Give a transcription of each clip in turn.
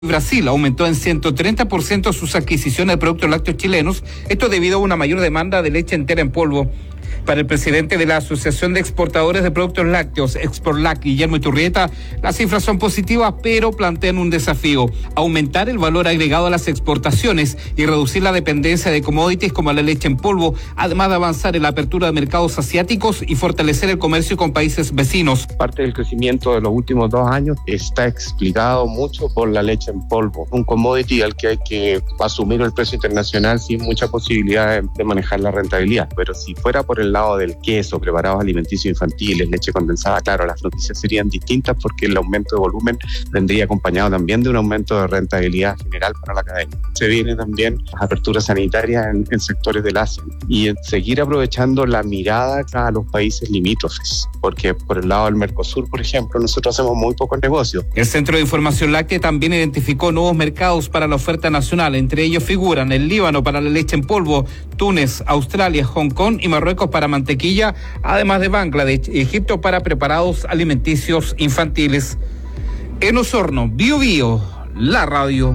Brasil aumentó en 130% sus adquisiciones de productos lácteos chilenos, esto debido a una mayor demanda de leche entera en polvo. Para el presidente de la Asociación de Exportadores de Productos Lácteos, Exportlac, Guillermo Iturrieta, las cifras son positivas, pero plantean un desafío: aumentar el valor agregado a las exportaciones y reducir la dependencia de commodities como la leche en polvo, además de avanzar en la apertura de mercados asiáticos y fortalecer el comercio con países vecinos. Parte del crecimiento de los últimos 2 años está explicado mucho por la leche en polvo, un commodity al que hay que asumir el precio internacional sin mucha posibilidad de manejar la rentabilidad. Pero si fuera por el lado del queso, preparados alimenticios infantiles, leche condensada, claro, las noticias serían distintas porque el aumento de volumen vendría acompañado también de un aumento de rentabilidad general para la cadena. Se vienen también las aperturas sanitarias en sectores del Asia y en seguir aprovechando la mirada a los países limítrofes, porque por el lado del Mercosur, por ejemplo, nosotros hacemos muy pocos negocios. El Centro de Información Láctea también identificó nuevos mercados para la oferta nacional, entre ellos figuran el Líbano para la leche en polvo, Túnez, Australia, Hong Kong y Marruecos para mantequilla, además de Bangladesh y Egipto para preparados alimenticios infantiles. En Osorno, Bio Bio, la radio.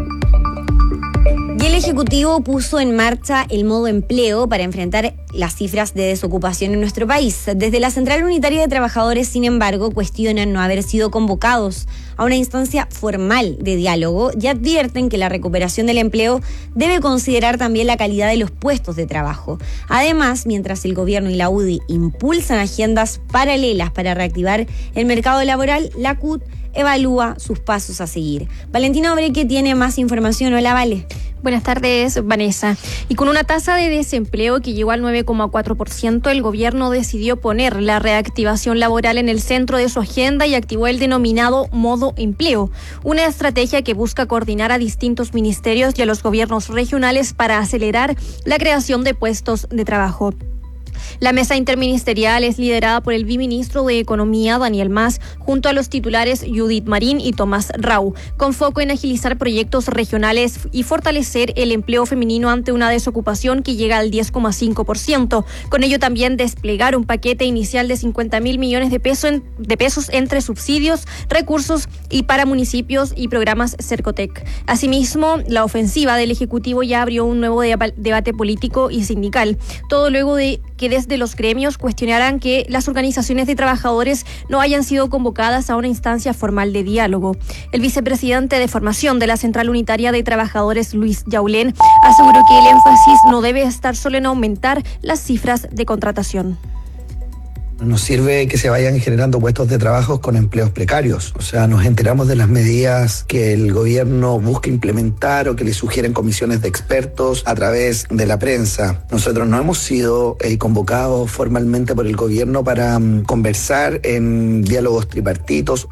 Y el Ejecutivo puso en marcha el modo empleo para enfrentar las cifras de desocupación en nuestro país. Desde la Central Unitaria de Trabajadores, sin embargo, cuestionan no haber sido convocados a una instancia formal de diálogo y advierten que la recuperación del empleo debe considerar también la calidad de los puestos de trabajo. Además, mientras el gobierno y la UDI impulsan agendas paralelas para reactivar el mercado laboral, la CUT evalúa sus pasos a seguir. Valentina Obreque tiene más información. Hola, Vale. Buenas tardes, Vanessa. Y con una tasa de desempleo que llegó al 9,4%, el gobierno decidió poner la reactivación laboral en el centro de su agenda y activó el denominado modo empleo, una estrategia que busca coordinar a distintos ministerios y a los gobiernos regionales para acelerar la creación de puestos de trabajo. La mesa interministerial es liderada por el viceministro de Economía, Daniel Mas, junto a los titulares Judith Marín y Tomás Rau, con foco en agilizar proyectos regionales y fortalecer el empleo femenino ante una desocupación que llega al 10,5%. Con ello también desplegar un paquete inicial de 50.000 millones de pesos entre subsidios, recursos y para municipios y programas Cercotec. Asimismo, la ofensiva del Ejecutivo ya abrió un nuevo debate político y sindical, todo luego de que desde los gremios cuestionaran que las organizaciones de trabajadores no hayan sido convocadas a una instancia formal de diálogo. El vicepresidente de formación de la Central Unitaria de Trabajadores, Luis Yaulén, aseguró que el énfasis no debe estar solo en aumentar las cifras de contratación. Nos sirve que se vayan generando puestos de trabajo con empleos precarios. O sea, nos enteramos de las medidas que el gobierno busca implementar o que le sugieren comisiones de expertos a través de la prensa. Nosotros no hemos sido convocados formalmente por el gobierno para conversar en diálogos tripartitos.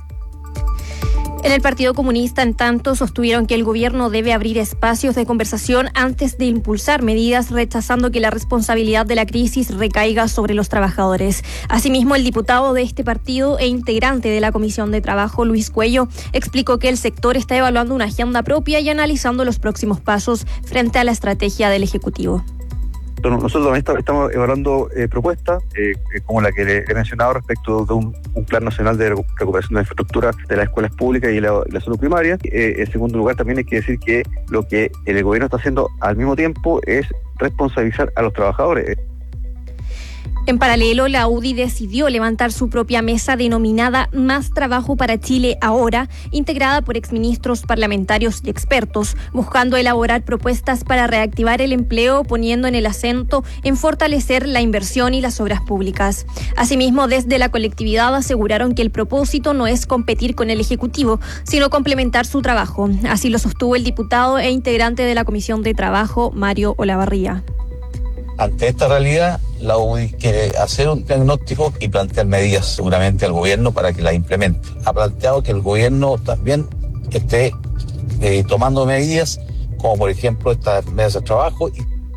En el Partido Comunista, en tanto, sostuvieron que el gobierno debe abrir espacios de conversación antes de impulsar medidas, rechazando que la responsabilidad de la crisis recaiga sobre los trabajadores. Asimismo, el diputado de este partido e integrante de la Comisión de Trabajo, Luis Cuello, explicó que el sector está evaluando una agenda propia y analizando los próximos pasos frente a la estrategia del Ejecutivo. Nosotros también estamos evaluando propuestas como la que le he mencionado respecto de un plan nacional de recuperación de la infraestructura de las escuelas públicas y la salud primaria. En segundo lugar, también hay que decir que lo que el gobierno está haciendo al mismo tiempo es responsabilizar a los trabajadores. En paralelo, la UDI decidió levantar su propia mesa denominada Más Trabajo para Chile Ahora, integrada por exministros, parlamentarios y expertos, buscando elaborar propuestas para reactivar el empleo, poniendo en el acento en fortalecer la inversión y las obras públicas. Asimismo, desde la colectividad aseguraron que el propósito no es competir con el Ejecutivo, sino complementar su trabajo. Así lo sostuvo el diputado e integrante de la Comisión de Trabajo, Mario Olavarría. Ante esta realidad, la UDI quiere hacer un diagnóstico y plantear medidas seguramente al gobierno para que las implemente. Ha planteado que el gobierno también esté tomando medidas, como por ejemplo estas mesas de trabajo.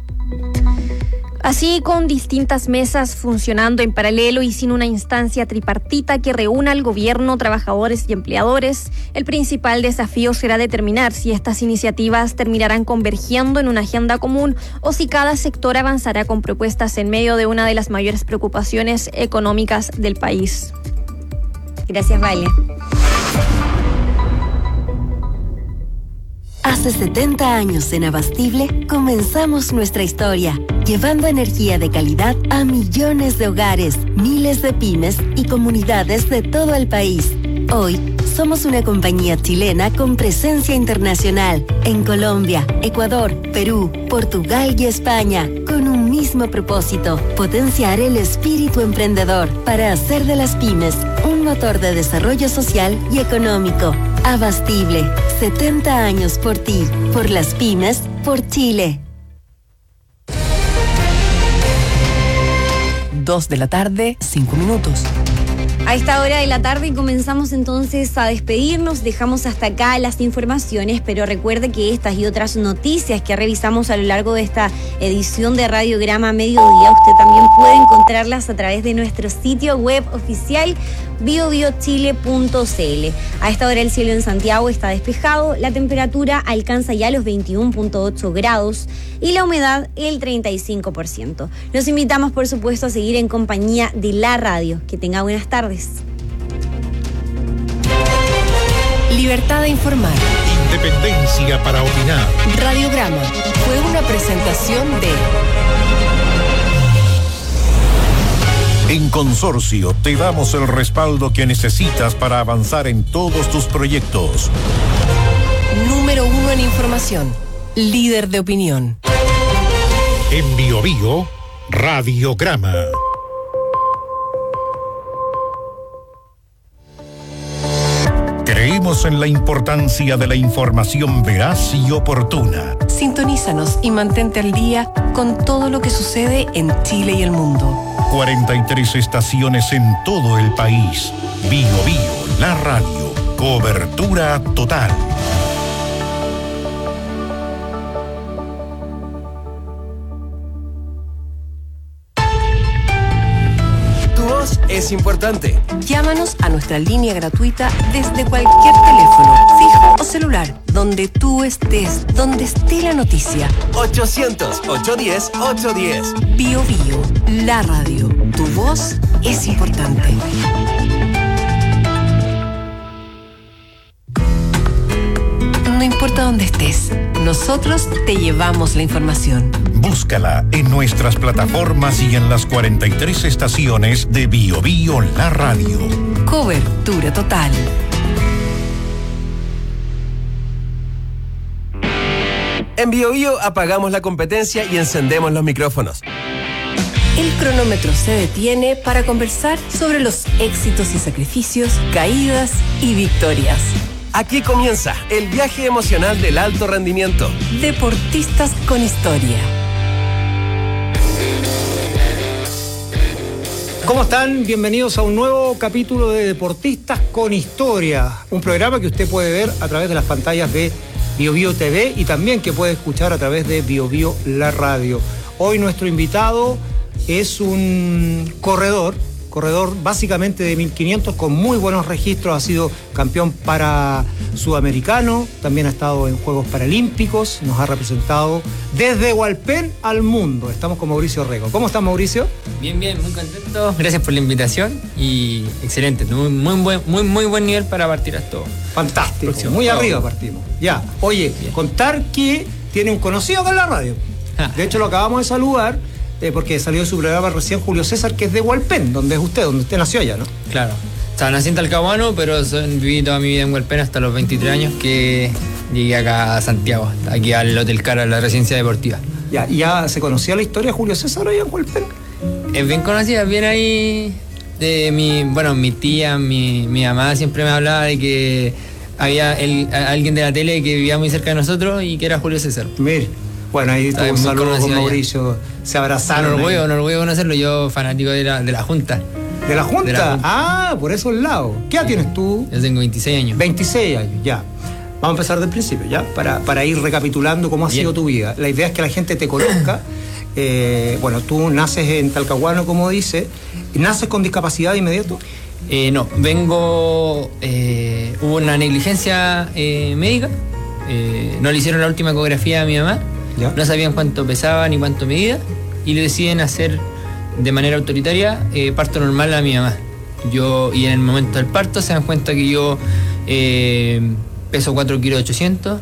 Así, con distintas mesas funcionando en paralelo y sin una instancia tripartita que reúna al gobierno, trabajadores y empleadores, el principal desafío será determinar si estas iniciativas terminarán convergiendo en una agenda común o si cada sector avanzará con propuestas en medio de una de las mayores preocupaciones económicas del país. Gracias, Vale. Hace 70 años en Abastible comenzamos nuestra historia, llevando energía de calidad a millones de hogares, miles de pymes y comunidades de todo el país. Hoy somos una compañía chilena con presencia internacional en Colombia, Ecuador, Perú, Portugal y España, con un mismo propósito: potenciar el espíritu emprendedor para hacer de las pymes un motor de desarrollo social y económico. Abastible, 70 años por ti, por las pymes, por Chile. 2 de la tarde, 5 minutos. A esta hora de la tarde comenzamos entonces a despedirnos, dejamos hasta acá las informaciones, pero recuerde que estas y otras noticias que revisamos a lo largo de esta edición de Radiograma Mediodía, usted también puede encontrarlas a través de nuestro sitio web oficial biobiochile.cl. A esta hora el cielo en Santiago está despejado, la temperatura alcanza ya los 21.8 grados y la humedad el 35%. Los invitamos, por supuesto, a seguir en compañía de la radio. Que tenga buenas tardes. Libertad de informar. Independencia para opinar. Radiograma fue una presentación de... En Consorcio te damos el respaldo que necesitas para avanzar en todos tus proyectos. Número 1 en información. Líder de opinión. En BioBio, Radiograma. Creemos en la importancia de la información veraz y oportuna. Sintonízanos y mantente al día con todo lo que sucede en Chile y el mundo. 43 estaciones en todo el país. BioBio, la radio. Cobertura total. Es importante. Llámanos a nuestra línea gratuita desde cualquier teléfono, fijo o celular, donde tú estés, donde esté la noticia. 800-810-810. BioBio, la radio. Tu voz es importante. No importa dónde estés, nosotros te llevamos la información. Búscala en nuestras plataformas y en las 43 estaciones de BioBio, la radio. Cobertura total. En BioBio apagamos la competencia y encendemos los micrófonos. El cronómetro se detiene para conversar sobre los éxitos y sacrificios, caídas y victorias. Aquí comienza el viaje emocional del alto rendimiento. Deportistas con historia. ¿Cómo están? Bienvenidos a un nuevo capítulo de Deportistas con Historia, un programa que usted puede ver a través de las pantallas de BioBio TV y también que puede escuchar a través de BioBio la radio. Hoy nuestro invitado es un corredor básicamente de 1500 con muy buenos registros, ha sido campeón para sudamericano, también ha estado en Juegos Paralímpicos, nos ha representado desde Hualpén al mundo. Estamos con Mauricio Rego. ¿Cómo estás, Mauricio? Bien, muy contento. Gracias por la invitación y excelente, muy buen nivel para partir a esto. Fantástico, muy arriba partimos. Ya, oye, bien. Contar que tiene un conocido acá en la radio. De hecho, lo acabamos de saludar. Porque salió de su programa recién Julio César, que es de Hualpén, donde usted nació allá, ¿no? Claro. O sea, nací en Talcahuano, pero viví toda mi vida en Hualpén hasta los 23 años que llegué acá a Santiago, aquí al Hotel Cara, la residencia deportiva. ¿Ya se conocía la historia de Julio César allá en Hualpén? Es bien conocida, bien ahí. Mi tía, mi mamá siempre me hablaba de que había alguien de la tele que vivía muy cerca de nosotros y que era Julio César. Mire. Bueno, ahí tuvo un saludo con Mauricio, se abrazaron. Un orgullo conocerlo, yo fanático de la Junta. ¿De la Junta? Ah, por esos lados. ¿Qué edad tienes tú? Yo tengo 26 años. 26 años, ya. Vamos a empezar del principio, ¿ya? Para ir recapitulando cómo ha sido tu vida. La idea es que la gente te conozca. Tú naces en Talcahuano, como dice. ¿Naces con discapacidad de inmediato? No, hubo una negligencia médica. No le hicieron la última ecografía a mi mamá. ¿Ya? No sabían cuánto pesaba ni cuánto medía y le deciden hacer de manera autoritaria parto normal a mi mamá. Y en el momento del parto se dan cuenta que yo peso 4 kilos 800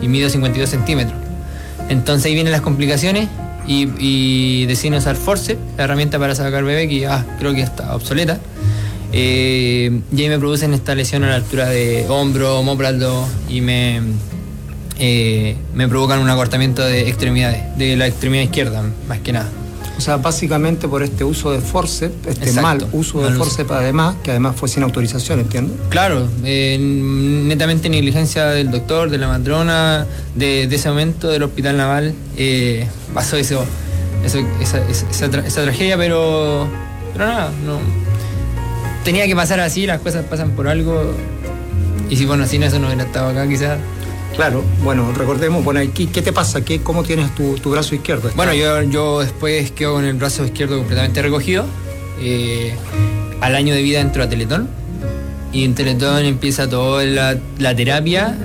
y mido 52 centímetros. Entonces ahí vienen las complicaciones y deciden usar forceps, la herramienta para sacar bebé, que creo que está obsoleta. Y ahí me producen esta lesión a la altura de hombro, omóplato, y me provocan un acortamiento de extremidades, de la extremidad izquierda, más que nada. O sea, básicamente por este uso de forceps, Exacto, mal uso de forceps además, que además fue sin autorización, ¿entiendo? Claro, netamente negligencia del doctor, de la matrona, de ese momento del hospital naval, pasó esa tragedia, pero nada, no. Tenía que pasar así, las cosas pasan por algo, y si sin eso no hubiera estado acá quizás. Claro, bueno, recordemos, ¿qué te pasa? ¿Cómo tienes tu brazo izquierdo? Bueno, yo después quedo con el brazo izquierdo completamente recogido. Al año de vida entro a Teletón. Y en Teletón empieza toda la terapia,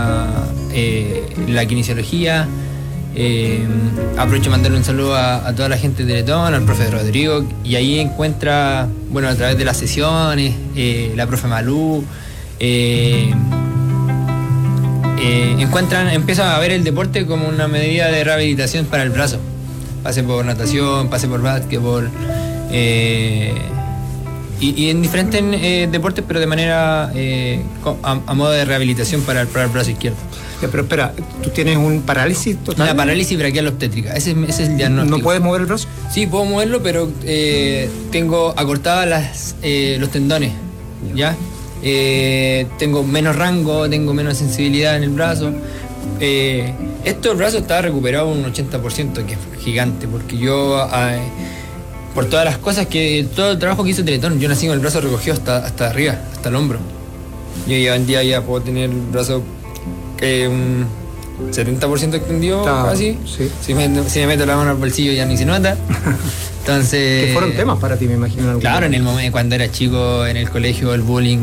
la kinesiología. Aprovecho de mandarle un saludo a toda la gente de Teletón, al profe Rodrigo. Y ahí encuentra, a través de las sesiones, la profe Malú. Empiezan a ver el deporte como una medida de rehabilitación para el brazo. Pasé por natación, pasé por básquetbol, y en diferentes deportes, pero de manera a modo de rehabilitación para el brazo izquierdo. Pero espera, ¿tú tienes un parálisis total? Una parálisis braquial obstétrica, ese es el diagnóstico. ¿No puedes mover el brazo? Sí, puedo moverlo, pero tengo acortadas los tendones, ¿ya? Tengo menos rango, tengo menos sensibilidad en el brazo. El brazo está recuperado un 80%, que es gigante, porque yo, por todas las cosas todo el trabajo que hizo Teletón, yo nací con el brazo recogido hasta arriba, hasta el hombro. Yo ya en día ya puedo tener el brazo un 70% extendido, casi. Sí. Si me meto la mano al bolsillo ya ni se nota. Entonces, que fueron temas para ti, me imagino. Claro, en el momento cuando era chico, en el colegio, el bullying,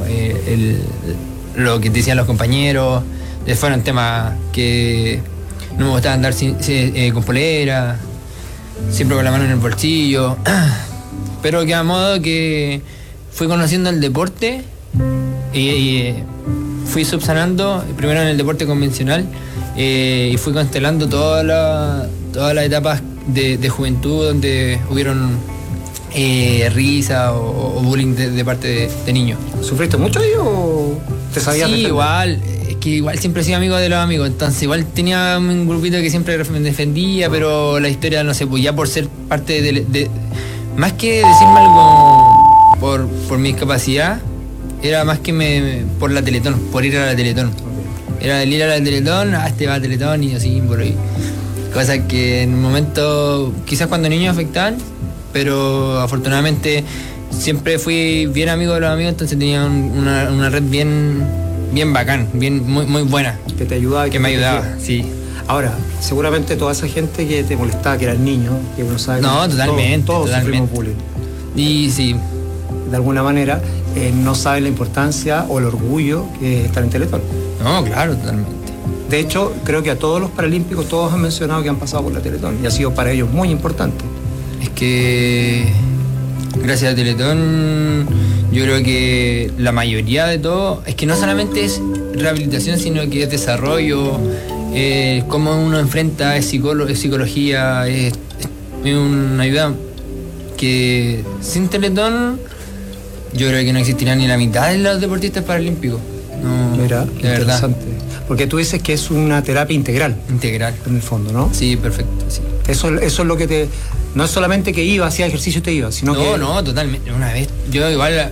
lo que te decían los compañeros, fueron temas que no me gustaba andar con polera, siempre con la mano en el bolsillo, pero que a modo que fui conociendo el deporte y fui subsanando, primero en el deporte convencional, y fui constelando todas las etapas de juventud donde hubieron risa o bullying de parte de niños. ¿Sufriste mucho ahí o te sabías defender? Igual, es que igual siempre he sido amigo de los amigos, entonces igual tenía un grupito que siempre me defendía, pero la historia, no sé, pues ya por ser parte de más que decirme algo por mi discapacidad, era más que por la Teletón, por ir a la Teletón. Era el ir a la Teletón, este va a Teletón, niño símbolo, y cosas que en un momento, quizás cuando niños afectaban, pero afortunadamente siempre fui bien amigo de los amigos, entonces tenía una red bien bacán, muy buena. Que te ayudaba. Que me ayudaba, sí. Ahora, seguramente toda esa gente que te molestaba, que eran niños, que uno sabe que todos sufrimos bullying. Y sí. De alguna manera, no saben la importancia o el orgullo que es estar en Teletón. No, claro, totalmente. De hecho, creo que a todos los paralímpicos, todos han mencionado que han pasado por la Teletón y ha sido para ellos muy importante. Es que gracias a Teletón, yo creo que la mayoría de todo, es que no solamente es rehabilitación, sino que es desarrollo, cómo uno enfrenta, es psicología, es una ayuda que sin Teletón yo creo que no existiría ni la mitad de los deportistas paralímpicos. No, mira, de interesante. Verdad. Porque tú dices que es una terapia integral. Integral. En el fondo, ¿no? Sí, perfecto, sí. Eso es lo que no es solamente que iba, hacía ejercicio y te iba, sino que... No, totalmente. Una vez, yo igual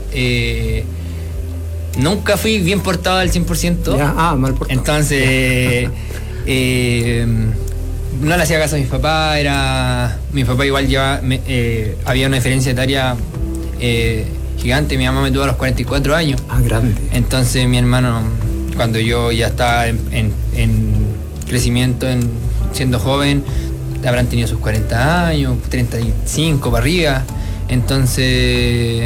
nunca fui bien portado al 100%. Ya, mal portado. Entonces, no le hacía caso a mis papás, mi papá igual había una diferencia etaria gigante, mi mamá me tuvo a los 44 años. Grande. Entonces mi hermano, cuando yo ya estaba en crecimiento, siendo joven, habrán tenido sus 40 años, 35 para arriba. Entonces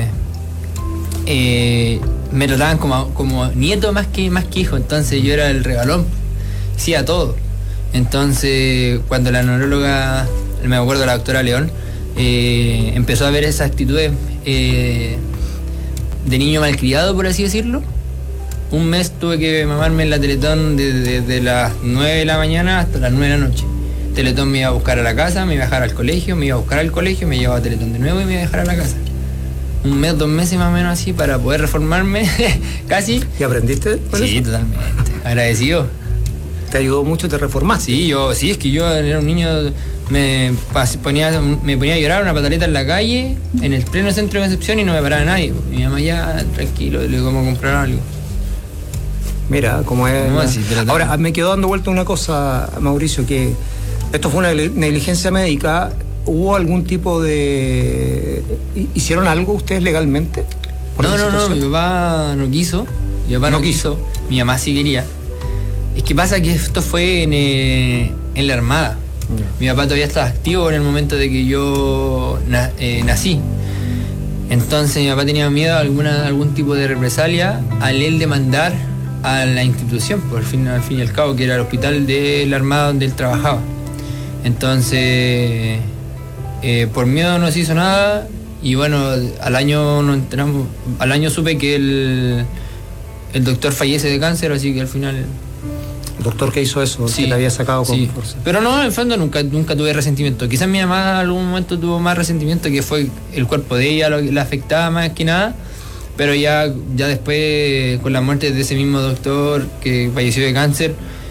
me trataban como nieto más que hijo. Entonces yo era el regalón, hacía todo. Entonces cuando la neuróloga, me acuerdo la doctora León, empezó a ver esas actitudes de niño malcriado, por así decirlo, un mes tuve que mamarme en la Teletón desde las 9 de la mañana hasta las 9 de la noche. Teletón me iba a buscar a la casa, me iba a dejar al colegio, me iba a buscar al colegio, me llevaba a Teletón de nuevo y me iba a dejar a la casa. Un mes, 2 meses más o menos así para poder reformarme, casi. ¿Y aprendiste? Sí, totalmente. Agradecido. ¿Te ayudó mucho? ¿Te reformaste? Sí, es que yo era un niño, me ponía a llorar una pataleta en la calle, en el pleno centro de Concepción, y no me paraba nadie. Mi mamá ya, tranquilo, le digo, ¿cómo comprar algo? Mira, cómo es. No, sí, ahora, me quedó dando vuelta una cosa, Mauricio, que esto fue una negligencia médica. ¿Hubo algún tipo de... ¿Hicieron algo ustedes legalmente? No, mi papá no quiso. Mi mamá sí quería. Es que pasa que esto fue en la Armada. Mi papá todavía estaba activo en el momento de que yo nací. Entonces mi papá tenía miedo a algún tipo de represalia al él demandar a la institución, al fin y al cabo, que era el hospital de la Armada donde él trabajaba. Entonces, por miedo no se hizo nada, y bueno, al año supe que el doctor fallece de cáncer, así que al final... ¿El doctor que hizo eso? Sí, que le había sacado con fuerza. Pero no, en el fondo nunca tuve resentimiento. Quizás mi mamá en algún momento tuvo más resentimiento, que fue el cuerpo de ella lo que la afectaba más que nada. Pero ya después, con la muerte de ese mismo doctor que falleció de cáncer,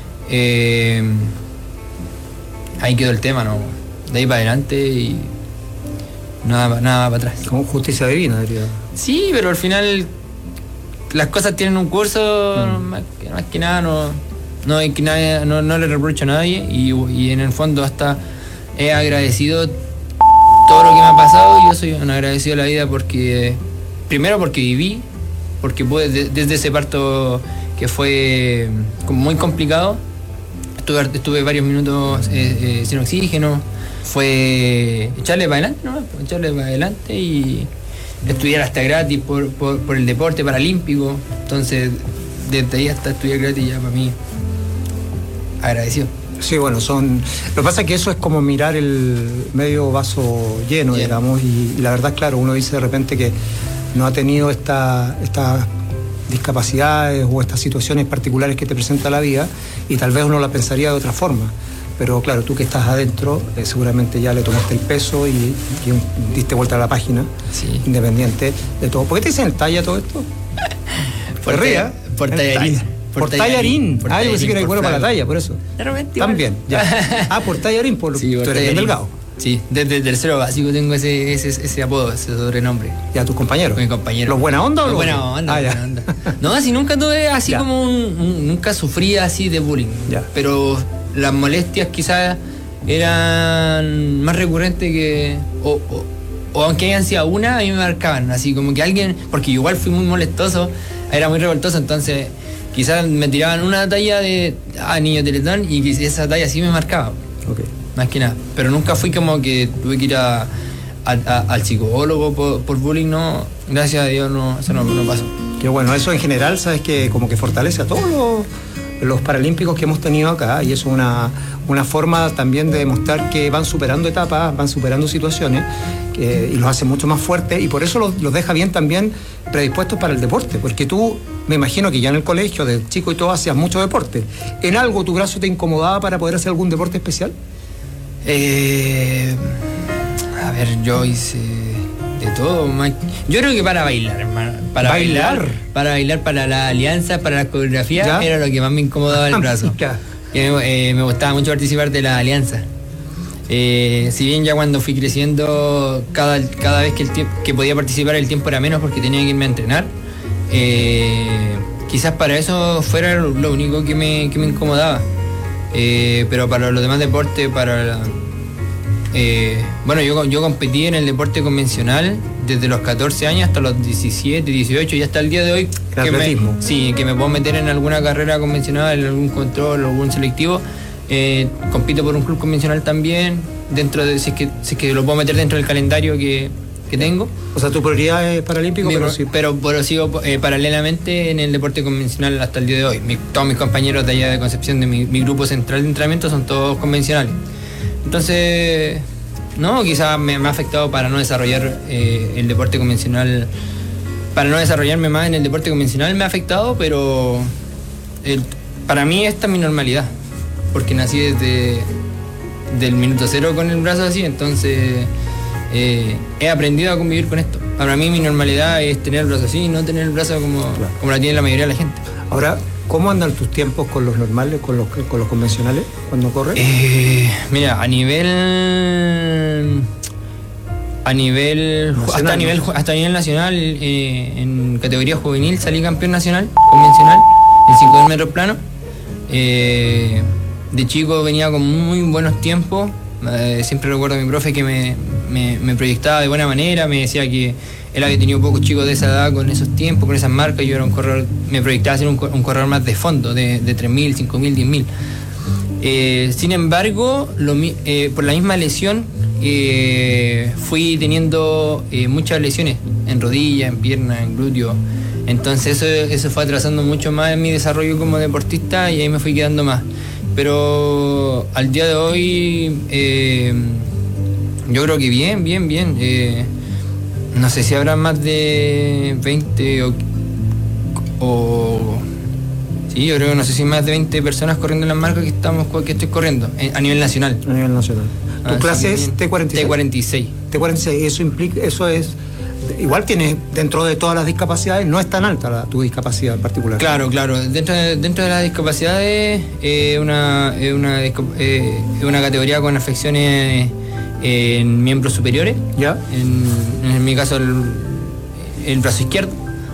ahí quedó el tema, ¿no? De ahí para adelante y nada para atrás. Como justicia divina, diría. Sí, pero al final las cosas tienen un curso, más que nada no le reprocho a nadie, y en el fondo hasta he agradecido todo lo que me ha pasado. Yo soy un agradecido a la vida porque... Primero porque viví, porque pude, desde ese parto que fue muy complicado, estuve varios minutos sin oxígeno, fue echarle para adelante, ¿no? Echarle para adelante y estudiar hasta gratis por el deporte paralímpico. Entonces, desde ahí hasta estudiar gratis ya para mí, agradecido. Sí, bueno, lo que pasa es que eso es como mirar el medio vaso lleno, digamos, y la verdad, claro, uno dice de repente que no ha tenido estas discapacidades o estas situaciones particulares que te presenta la vida, y tal vez uno la pensaría de otra forma. Pero claro, tú que estás adentro, seguramente ya le tomaste el peso y diste vuelta a la página, sí, independiente de todo. ¿Por qué te dicen el talla todo esto? Por tallarín. Por tallarín. Yo pensé que era bueno para la talla, por eso. También, ya. Por tallarín, tú eres bien delgado. Sí, desde el tercero básico tengo ese apodo, ese sobrenombre. ¿Y a tus compañeros? Mi compañero. ¿Los buena onda o los buena onda? Ya. No, así nunca tuve así como nunca sufrí así de bullying. Ya. Pero las molestias quizás eran más recurrentes que... O aunque hayan sido una, a mí me marcaban. Así como que alguien... Porque igual fui muy molestoso, era muy revoltoso, entonces quizás me tiraban una talla de niño Teletón, y esa talla sí me marcaba. Okay. Más que nada, pero nunca fui como que tuve que ir al psicólogo por bullying, no, gracias a Dios eso no pasó. Qué bueno, eso en general, sabes que como que fortalece a todos los paralímpicos que hemos tenido acá, y es una forma también de demostrar que van superando etapas, van superando situaciones, y los hace mucho más fuertes, y por eso los deja bien también predispuestos para el deporte, porque tú, me imagino que ya en el colegio, de chico y todo, hacías mucho deporte. ¿En algo tu brazo te incomodaba para poder hacer algún deporte especial? A ver, yo hice de todo, Mike. Yo creo que para bailar, hermano. Para la alianza, para la coreografía, era lo que más me incomodaba el brazo. Me gustaba mucho participar de la alianza. Si bien ya cuando fui creciendo, cada vez que podía participar el tiempo era menos porque tenía que irme a entrenar. Quizás para eso fuera lo único que me incomodaba. Pero para los demás deportes, yo competí en el deporte convencional desde los 14 años hasta los 17, 18 y hasta el día de hoy que me puedo meter en alguna carrera convencional, en algún control, algún selectivo. Compito por un club convencional también, dentro de si es que lo puedo meter dentro del calendario que tengo. O sea, tu prioridad es paralímpico, pero sigo paralelamente en el deporte convencional hasta el día de hoy. Todos mis compañeros de allá de Concepción, de mi grupo central de entrenamiento, son todos convencionales. Entonces, no, quizás me ha afectado para no desarrollar el deporte convencional para no desarrollarme más en el deporte convencional me ha afectado, pero para mí esta es mi normalidad, porque nací desde el minuto cero con el brazo así, entonces he aprendido a convivir con esto. Para mí mi normalidad es tener el brazo así y no tener el brazo como la tiene la mayoría de la gente. Ahora, ¿cómo andan tus tiempos con los normales, con los convencionales cuando corres? Mira, hasta nivel nacional, en categoría juvenil salí campeón nacional convencional en 5.000 metros plano. De chico venía con muy buenos tiempos. Siempre recuerdo a mi profe que me proyectaba de buena manera, me decía que él había tenido pocos chicos de esa edad con esos tiempos, con esas marcas. Yo era un corredor, me proyectaba a ser un corredor más de fondo, de 3.000, 5.000, 10.000. Sin embargo, por la misma lesión, fui teniendo muchas lesiones en rodilla, en pierna, en glúteo. Entonces eso fue atrasando mucho más en mi desarrollo como deportista y ahí me fui quedando más. Pero al día de hoy yo creo que bien. No sé si habrá más de 20 o sí, yo creo que no sé si más de 20 personas corriendo en las marcas que estoy corriendo a nivel nacional. A nivel nacional. ¿Tu clase es T46? T46. T46, eso es... Igual tienes, dentro de todas las discapacidades, no es tan alta tu discapacidad en particular. Claro. Dentro de las discapacidades es una categoría con afecciones en miembros superiores. ¿Ya? En mi caso el brazo izquierdo.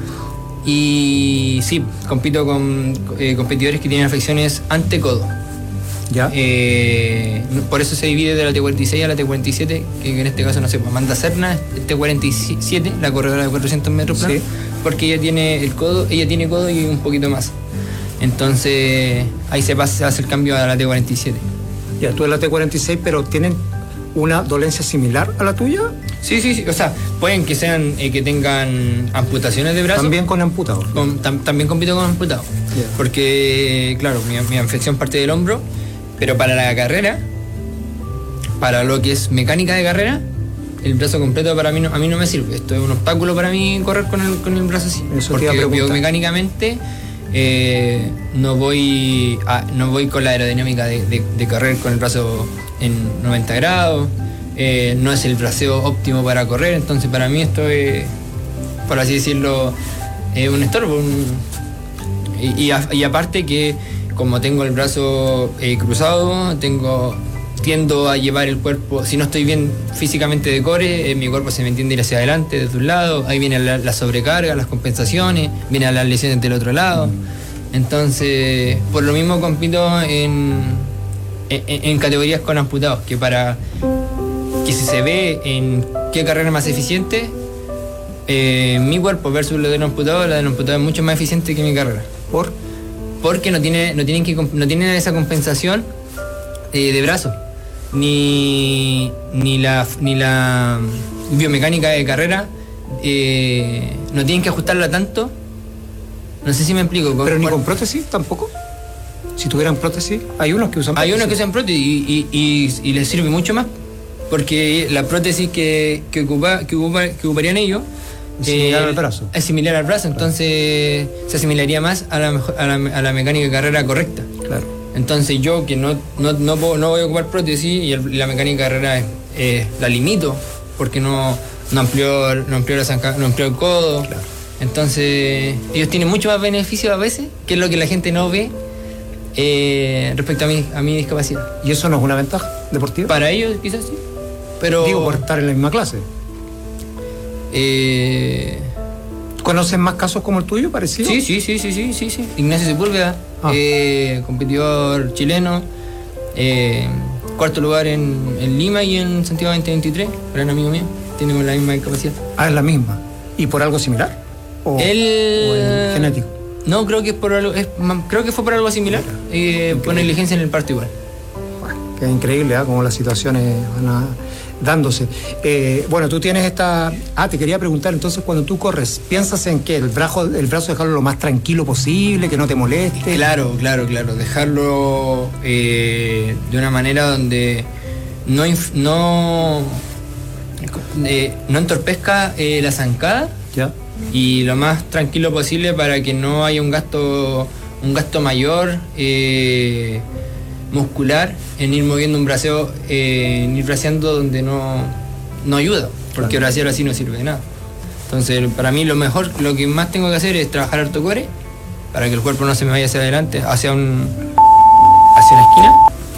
Y sí, compito con competidores que tienen afecciones antecodo. ¿Ya? Por eso se divide de la T46 a la T47, que en este caso, no sé, Amanda Serna, T47, la corredora de 400 metros plano, sí. Porque ella tiene codo y un poquito más. Entonces, ahí se hace el cambio a la T47. Ya, tú eres la T46, pero ¿tienen una dolencia similar a la tuya? Sí, o sea, pueden que sean que tengan amputaciones de brazos. También con amputados. También compito con amputados. Yeah. Porque, claro, mi afección parte del hombro. Pero para la carrera, para lo que es mecánica de carrera, el brazo completo para mí no me sirve. Esto es un obstáculo para mí correr con el brazo así. Eso porque biomecánicamente no voy con la aerodinámica de correr con el brazo en 90 grados. No es el braceo óptimo para correr. Entonces para mí esto es, por así decirlo, un estorbo. Y aparte que como tengo el brazo cruzado, tiendo a llevar el cuerpo, si no estoy bien físicamente de core, mi cuerpo se me tiende a ir hacia adelante desde un lado, ahí viene la sobrecarga, las compensaciones, vienen las lesiones del otro lado. Entonces, por lo mismo compito en categorías con amputados, que si se ve en qué carrera es más eficiente, mi cuerpo versus la de los amputados es mucho más eficiente que mi carrera. Porque no tienen esa compensación de brazo, ni la biomecánica de carrera, no tienen que ajustarla tanto. No sé si me explico. Pero ni con prótesis tampoco. Si tuvieran prótesis, hay unos que usan prótesis. Hay unos que usan prótesis y les sirve mucho más, porque la prótesis que ocuparían ellos es similar al brazo. Es similar al brazo, entonces se asimilaría más a la mecánica de carrera correcta. Claro. Entonces yo que no voy a ocupar prótesis y la mecánica de carrera la limito, porque no amplió el codo. Claro. Entonces ellos tienen mucho más beneficio a veces, que es lo que la gente no ve respecto a mi discapacidad. ¿Y eso no es una ventaja deportiva? Para ellos quizás sí, pero... Digo, por estar en la misma clase. ¿Conocen más casos como el tuyo, parecido? Sí. Ignacio Sepúlveda, competidor chileno, cuarto lugar en Lima y en Santiago 2023, gran amigo mío, tenemos la misma discapacidad. Ah, es la misma. ¿Y por algo similar? ¿O en genético? No, creo que fue por algo similar, por negligencia en el parto igual. Que es increíble, como las situaciones van dándose. Bueno, tú tienes esta... te quería preguntar, entonces, cuando tú corres, ¿piensas en que el brazo dejarlo lo más tranquilo posible, que no te moleste? Claro, dejarlo de una manera donde no entorpezca la zancada. ¿Ya? y lo más tranquilo posible para que no haya un gasto mayor muscular en ir moviendo un braceo, en ir braceando donde no ayuda, porque bracear así no sirve de nada. Entonces, para mí lo que más tengo que hacer es trabajar harto core para que el cuerpo no se me vaya hacia adelante, hacia una esquina,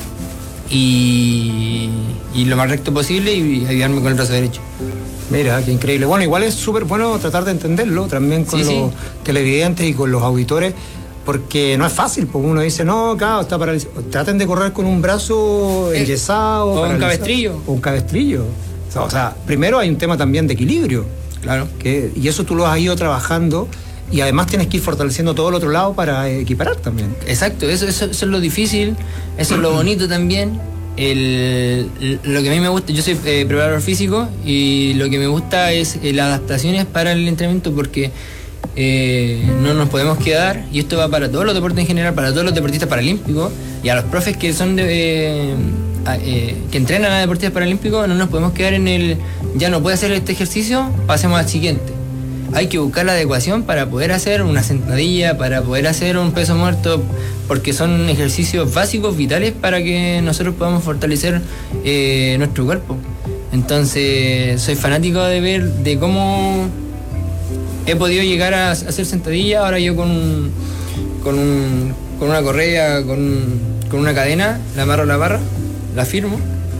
y lo más recto posible y ayudarme con el brazo derecho. Mira, qué increíble. Bueno, igual es súper bueno tratar de entenderlo también con los televidentes y con los auditores, porque no es fácil, porque uno dice, no, claro, está paralizado. Traten de correr con un brazo enyesado. O un cabestrillo. O un cabestrillo. O sea, primero hay un tema también de equilibrio. Claro. Y eso tú lo has ido trabajando y además tienes que ir fortaleciendo todo el otro lado para equiparar también. Exacto, eso es lo difícil, eso es lo bonito también. Lo que a mí me gusta, yo soy preparador físico y lo que me gusta es las adaptaciones para el entrenamiento, porque no nos podemos quedar, y esto va para todos los deportes en general, para todos los deportistas paralímpicos y a los profes que son que entrenan a deportistas paralímpicos. No nos podemos quedar en el ya no puede hacer este ejercicio, pasemos al siguiente. Hay que buscar la adecuación para poder hacer una sentadilla, para poder hacer un peso muerto, porque son ejercicios básicos, vitales, para que nosotros podamos fortalecer nuestro cuerpo. Entonces soy fanático de ver de cómo he podido llegar a hacer sentadilla. Ahora yo con una correa, con una cadena, la amarro a la barra, la firmo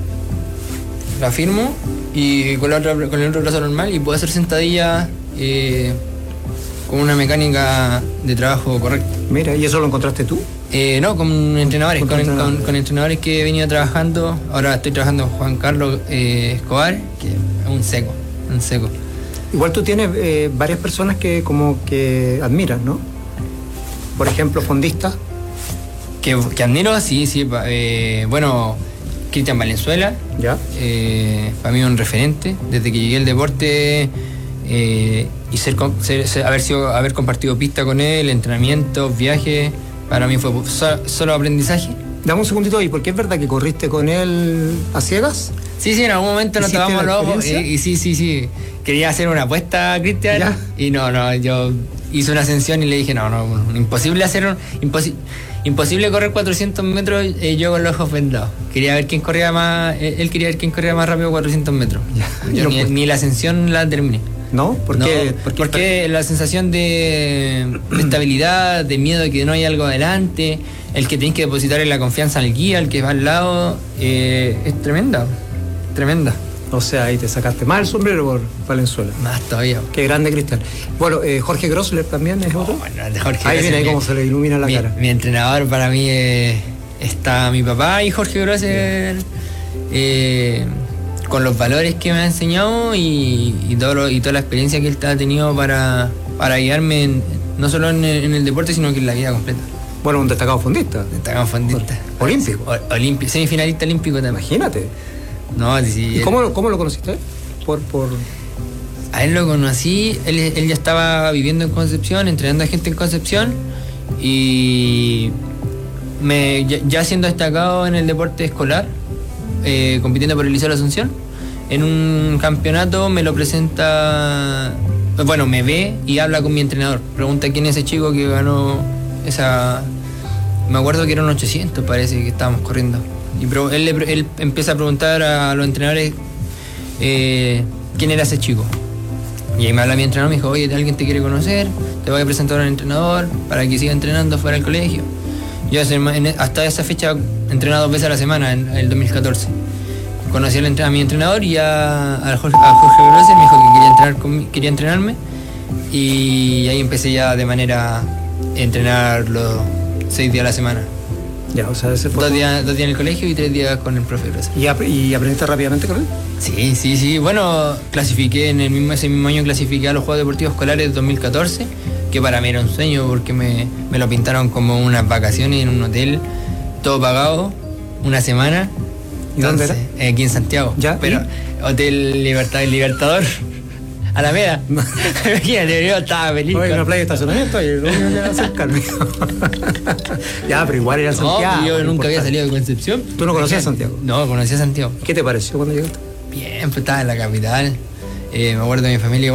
y con el otro brazo normal, y puedo hacer sentadilla con una mecánica de trabajo correcta. Mira, ¿y eso lo encontraste tú? No, con entrenadores, con entrenadores que he venido trabajando. Ahora estoy trabajando con Juan Carlos Escobar, que es un seco. Igual tú tienes varias personas que como que admiras, ¿no? Por ejemplo, fondistas. Que admiro, sí. Bueno, Cristian Valenzuela, ya. Para mí es un referente. Desde que llegué al deporte y haber compartido pista con él, entrenamientos, viajes, para mí fue solo aprendizaje. Dame un segundito ahí, porque es verdad que corriste con él a ciegas. Sí, en algún momento nos tomamos los ojos y sí. Quería hacer una apuesta, Cristian, ¿ya? Y no, yo hice una ascensión y le dije, no, imposible imposible correr 400 metros yo con los ojos vendados. Quería ver quién corría más, él quería ver quién corría más rápido 400 metros. Ya. Yo ni la ascensión la terminé. ¿No? Porque la sensación de estabilidad, de miedo de que no hay algo adelante, el que tienes que depositar en la confianza al guía, al que va al lado, es tremenda. O sea, ahí te sacaste más el sombrero por Valenzuela. Más todavía. Qué grande, Cristian. Bueno, Jorge Grossler también es otro. Bueno, de Jorge ahí viene, ahí cómo se le ilumina la cara. Mi entrenador para mí está mi papá y Jorge Grossler, con los valores que me ha enseñado y toda la experiencia que él ha tenido para guiarme no solo en el deporte, sino que en la vida completa. Bueno, un destacado fondista. Olímpico. Semifinalista olímpico también. Imagínate. No, sí. ¿Y cómo lo conociste? A él lo conocí, él ya estaba viviendo en Concepción, entrenando a gente en Concepción, y ya siendo destacado en el deporte escolar, compitiendo por el Liceo de la Asunción, en un campeonato me lo presenta, bueno, me ve y habla con mi entrenador, pregunta quién es ese chico que ganó esa, me acuerdo que eran 800, parece que estábamos corriendo. Y él empieza a preguntar a los entrenadores quién era ese chico. Y ahí me habla mi entrenador, me dijo, oye, alguien te quiere conocer, te voy a presentar al entrenador para que siga entrenando fuera del colegio. Yo hasta esa fecha entrené 2 veces a la semana, en el 2014. Conocí a mi entrenador y a Jorge Grosser, me dijo que quería entrenarme, y ahí empecé ya de manera a entrenar los 6 días a la semana. Ya, o sea, ese fue 2 días en el colegio y 3 días con el profe Grosser. ¿Y aprendiste rápidamente con él? Sí. Bueno, clasifiqué ese mismo año clasifiqué a los Juegos Deportivos Escolares de 2014, que para mí era un sueño porque me lo pintaron como unas vacaciones en un hotel, todo pagado, una semana. ¿Y dónde era? Aquí en Santiago. ¿Ya? Pero Hotel Libertador. Alameda. Imagínate, yo estaba feliz. Oye, una playa de estacionamiento y lo único que era acercarme. Ya, pero igual era Santiago. No, yo nunca había salido de Concepción. ¿Tú no conocías Santiago? No, conocía Santiago. ¿Qué te pareció cuando llegaste? Bien, pues estaba en la capital. Me acuerdo de mi familia igual.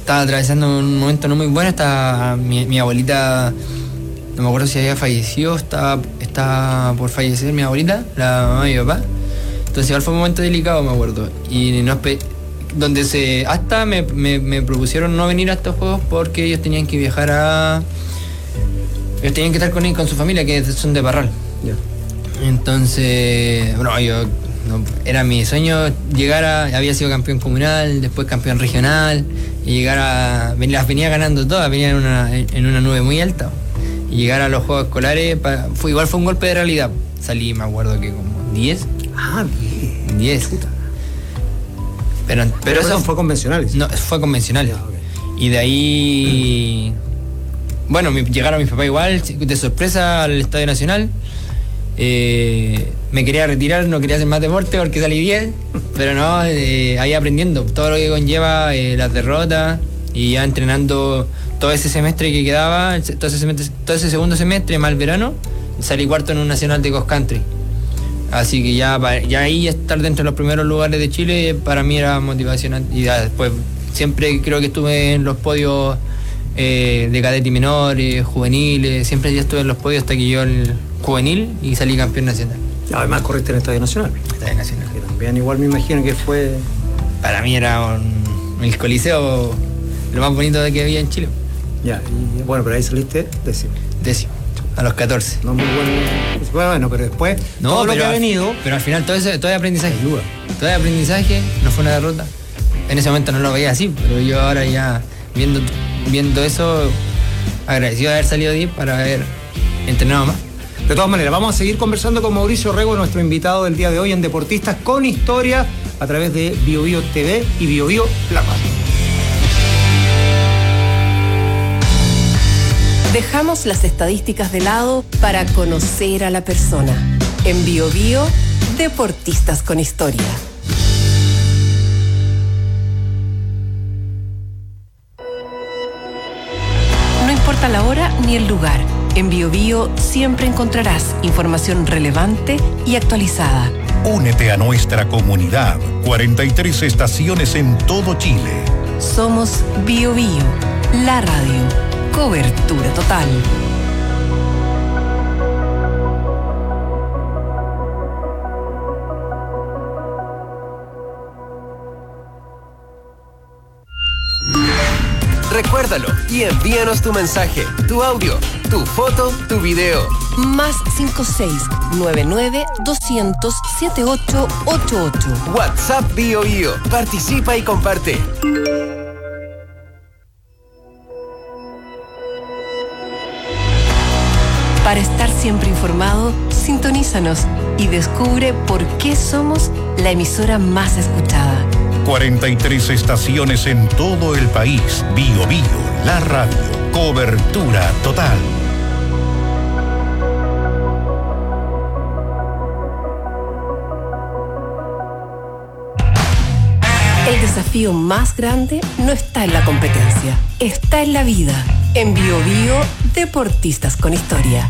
estaba atravesando un momento no muy bueno. Estaba mi abuelita, no me acuerdo si había fallecido, estaba por fallecer mi abuelita, la mamá de mi papá. Entonces igual fue un momento delicado, me acuerdo. Y donde hasta me propusieron no venir a estos juegos porque ellos tenían que viajar ellos tenían que estar con su familia, que son de Parral. Yeah. Entonces, bueno, era mi sueño había sido campeón comunal, después campeón regional, y las venía ganando todas, venía en una nube muy alta. Y llegar a los juegos escolares, igual fue un golpe de realidad. Salí, me acuerdo que como 10. Ah, bien. 10. Pero eso fue convencional. No, fue convencional. Yeah, okay. Y de ahí, bueno, llegaron mis papás igual, de sorpresa al Estadio Nacional. Me quería retirar, no quería hacer más deporte porque salí 10, pero no, ahí aprendiendo todo lo que conlleva las derrotas y ya entrenando todo ese semestre que quedaba, todo ese segundo semestre más el verano, salí cuarto en un nacional de cross country. Así que ya ahí estar dentro de los primeros lugares de Chile para mí era motivacional. Y ya después siempre creo que estuve en los podios de cadete y menores, juveniles, siempre ya estuve en los podios hasta que llegó el juvenil y salí campeón nacional. Además corriste en el Estadio Nacional. Estadio Nacional. Que también igual me imagino que fue... Para mí era el coliseo lo más bonito que había en Chile. Ya, y bueno, pero ahí saliste décimo. A los 14. No muy bueno, pero después no, todo lo que ha venido. Pero al final todo es aprendizaje. Todo es aprendizaje, no fue una derrota. En ese momento no lo veía así, pero yo ahora ya viendo eso, agradecido de haber salido 10 para haber entrenado más. De todas maneras, vamos a seguir conversando con Mauricio Orrego, nuestro invitado del día de hoy en Deportistas con Historia, a través de BioBio TV y BioBio La Radio. Dejamos las estadísticas de lado para conocer a la persona. En BioBio, Deportistas con Historia. No importa la hora ni el lugar. En BioBio siempre encontrarás información relevante y actualizada. Únete a nuestra comunidad. 43 estaciones en todo Chile. Somos BioBio, la radio. Cobertura total. Recuérdalo y envíanos tu mensaje, tu audio, tu foto, tu video. Más 56-99-200-7888. WhatsApp BioBio. Participa y comparte. Para estar siempre informado, sintonízanos y descubre por qué somos la emisora más escuchada. 43 estaciones en todo el país. BioBio, la radio. Cobertura total. El desafío más grande no está en la competencia, está en la vida. En BioBio, Deportistas con Historia.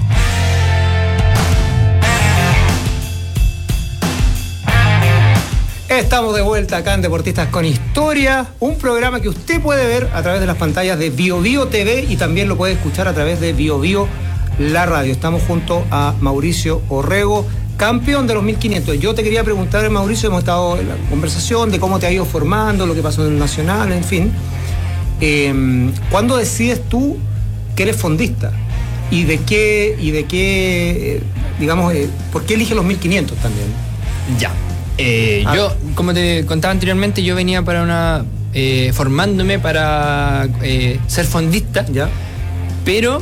Estamos de vuelta acá en Deportistas con Historia, un programa que usted puede ver a través de las pantallas de BioBio TV y también lo puede escuchar a través de BioBio La Radio. Estamos junto a Mauricio Orrego, campeón de los 1500. Yo te quería preguntar, Mauricio, hemos estado en la conversación de cómo te ha ido formando, lo que pasó en el Nacional, en fin. ¿Cuándo decides tú que eres fondista? ¿Y de qué, digamos, por qué eliges los 1500 también? Ya. Yo, como te contaba anteriormente, yo venía para formándome para ser fondista, ¿ya? Pero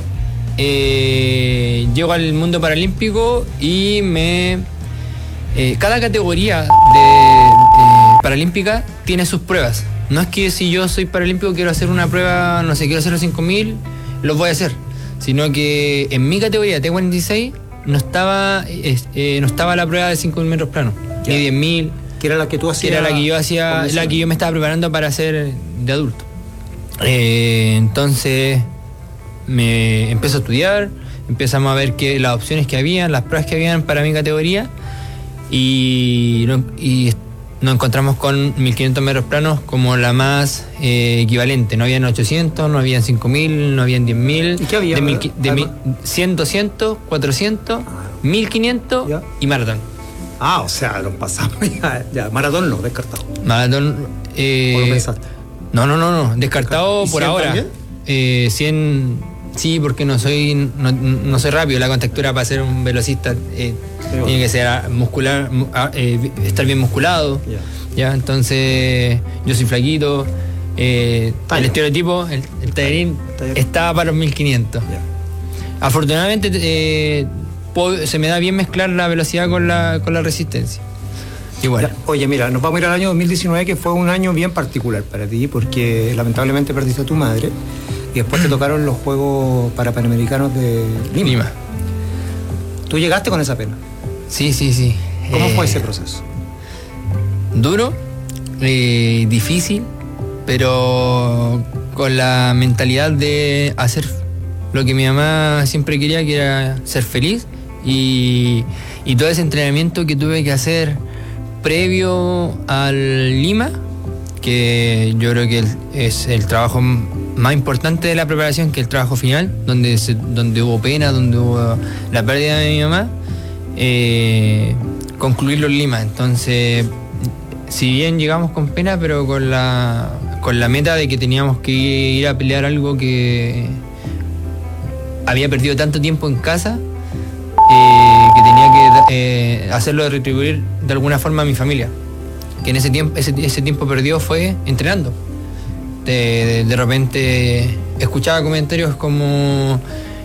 llego al mundo paralímpico y cada categoría de paralímpica tiene sus pruebas. No es que si yo soy paralímpico quiero hacer una prueba, no sé, quiero hacer los 5000, los voy a hacer, sino que en mi categoría T46 no estaba la prueba de 5000 metros planos, ni 10.000, que era la que tú hacías, que era la que yo hacía, la que yo me estaba preparando para hacer de adulto. Entonces me empiezo a estudiar, empezamos a ver las opciones que habían, las pruebas que habían para mi categoría y nos encontramos con 1500 metros planos como la más equivalente. No habían 800, no habían 5000, no habían 10.000. ¿Y qué había? De 100, 200, 400, 1500 y maratón. O sea, lo pasamos ya. Maratón no, descartado. Maratón. ¿O lo pensaste? No. Descartado por ahora. 100. Sí, porque no soy rápido. La contextura para ser un velocista tiene que ser muscular, estar bien musculado. Ya, entonces yo soy flaquito. El estereotipo, el tallarín estaba para los 1500. Afortunadamente se me da bien mezclar la velocidad con la resistencia. Igual. Oye, mira, nos vamos a ir al año 2019, que fue un año bien particular para ti, porque lamentablemente perdiste a tu madre y después te tocaron los Juegos Panamericanos de Lima. ¿Tú llegaste con esa pena? Sí. ¿Cómo fue ese proceso? Duro, difícil, pero con la mentalidad de hacer lo que mi mamá siempre quería, que era ser feliz, y todo ese entrenamiento que tuve que hacer previo al Lima, que yo creo que es el trabajo más importante de la preparación, que el trabajo final, donde hubo pena, donde hubo la pérdida de mi mamá, concluirlo en Lima. Entonces, si bien llegamos con pena, pero con la meta de que teníamos que ir a pelear algo que había perdido tanto tiempo en casa, que tenía que hacerlo de retribuir de alguna forma a mi familia, que en ese tiempo perdido fue entrenando. De repente escuchaba comentarios como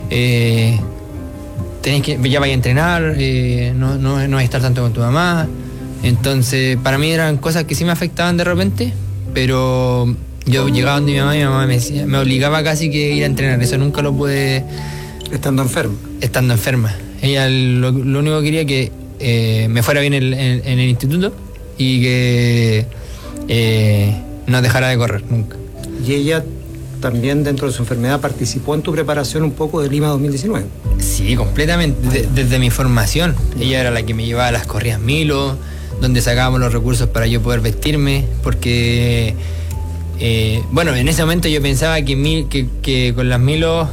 ya vaya a entrenar, no vas a estar tanto con tu mamá. Entonces para mí eran cosas que sí me afectaban de repente, pero yo llegaba donde mi mamá me obligaba casi que ir a entrenar. Eso nunca lo pude. Estando enferma. Ella lo único que quería que me fuera bien en el instituto y que no dejara de correr nunca. Y ella también, dentro de su enfermedad, participó en tu preparación un poco de Lima 2019. Sí, completamente. Desde mi formación. Ella era la que me llevaba a las corridas Milo, donde sacábamos los recursos para yo poder vestirme, porque en ese momento yo pensaba que con las Milo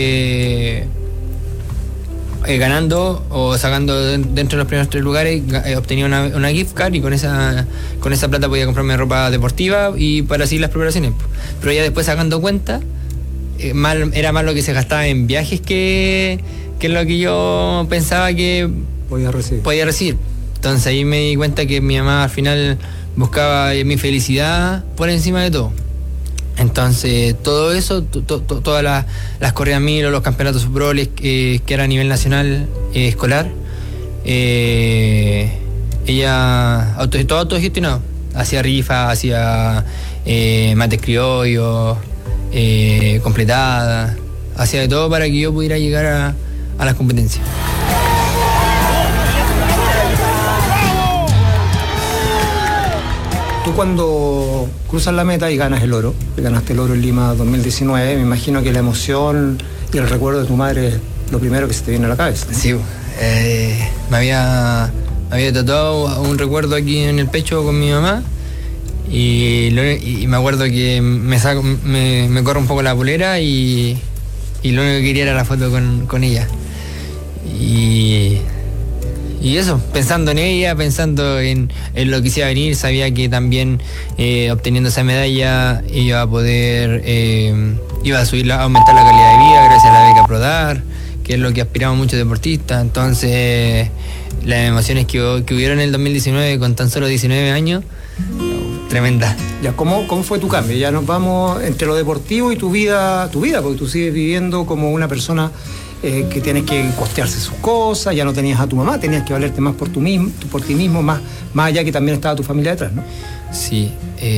ganando o sacando dentro de los primeros 3 lugares obtenía una gift card, y con esa plata podía comprarme ropa deportiva y para así las preparaciones. Pero ya después, sacando cuenta, era más lo que se gastaba en viajes que lo que yo pensaba que podía recibir. Entonces ahí me di cuenta que mi mamá al final buscaba mi felicidad por encima de todo. Entonces todo eso, todas las corridas Milo, los campeonatos Proles, que era a nivel nacional escolar, ella todo autogestionado. Hacía rifa, hacía mates criollos, completada, hacía de todo para que yo pudiera llegar a las competencias. Tú, cuando cruzas la meta y ganaste el oro en Lima 2019, me imagino que la emoción y el recuerdo de tu madre es lo primero que se te viene a la cabeza, ¿no? Sí, me había tatuado un recuerdo aquí en el pecho con mi mamá, y me acuerdo que me corro un poco la polera y lo único que quería era la foto con ella. Y eso, pensando en ella, pensando en lo que iba a venir, sabía que también obteniendo esa medalla iba a poder, iba a aumentar la calidad de vida gracias a la beca Prodar, que es lo que aspiramos muchos deportistas. Entonces, las emociones que hubieron en el 2019 con tan solo 19 años, tremenda. Ya, ¿cómo fue tu cambio? Ya nos vamos entre lo deportivo y tu vida, porque tú sigues viviendo como una persona que tienes que costearse sus cosas, ya no tenías a tu mamá, tenías que valerte más por ti mismo, más allá que también estaba tu familia detrás, ¿no? Sí.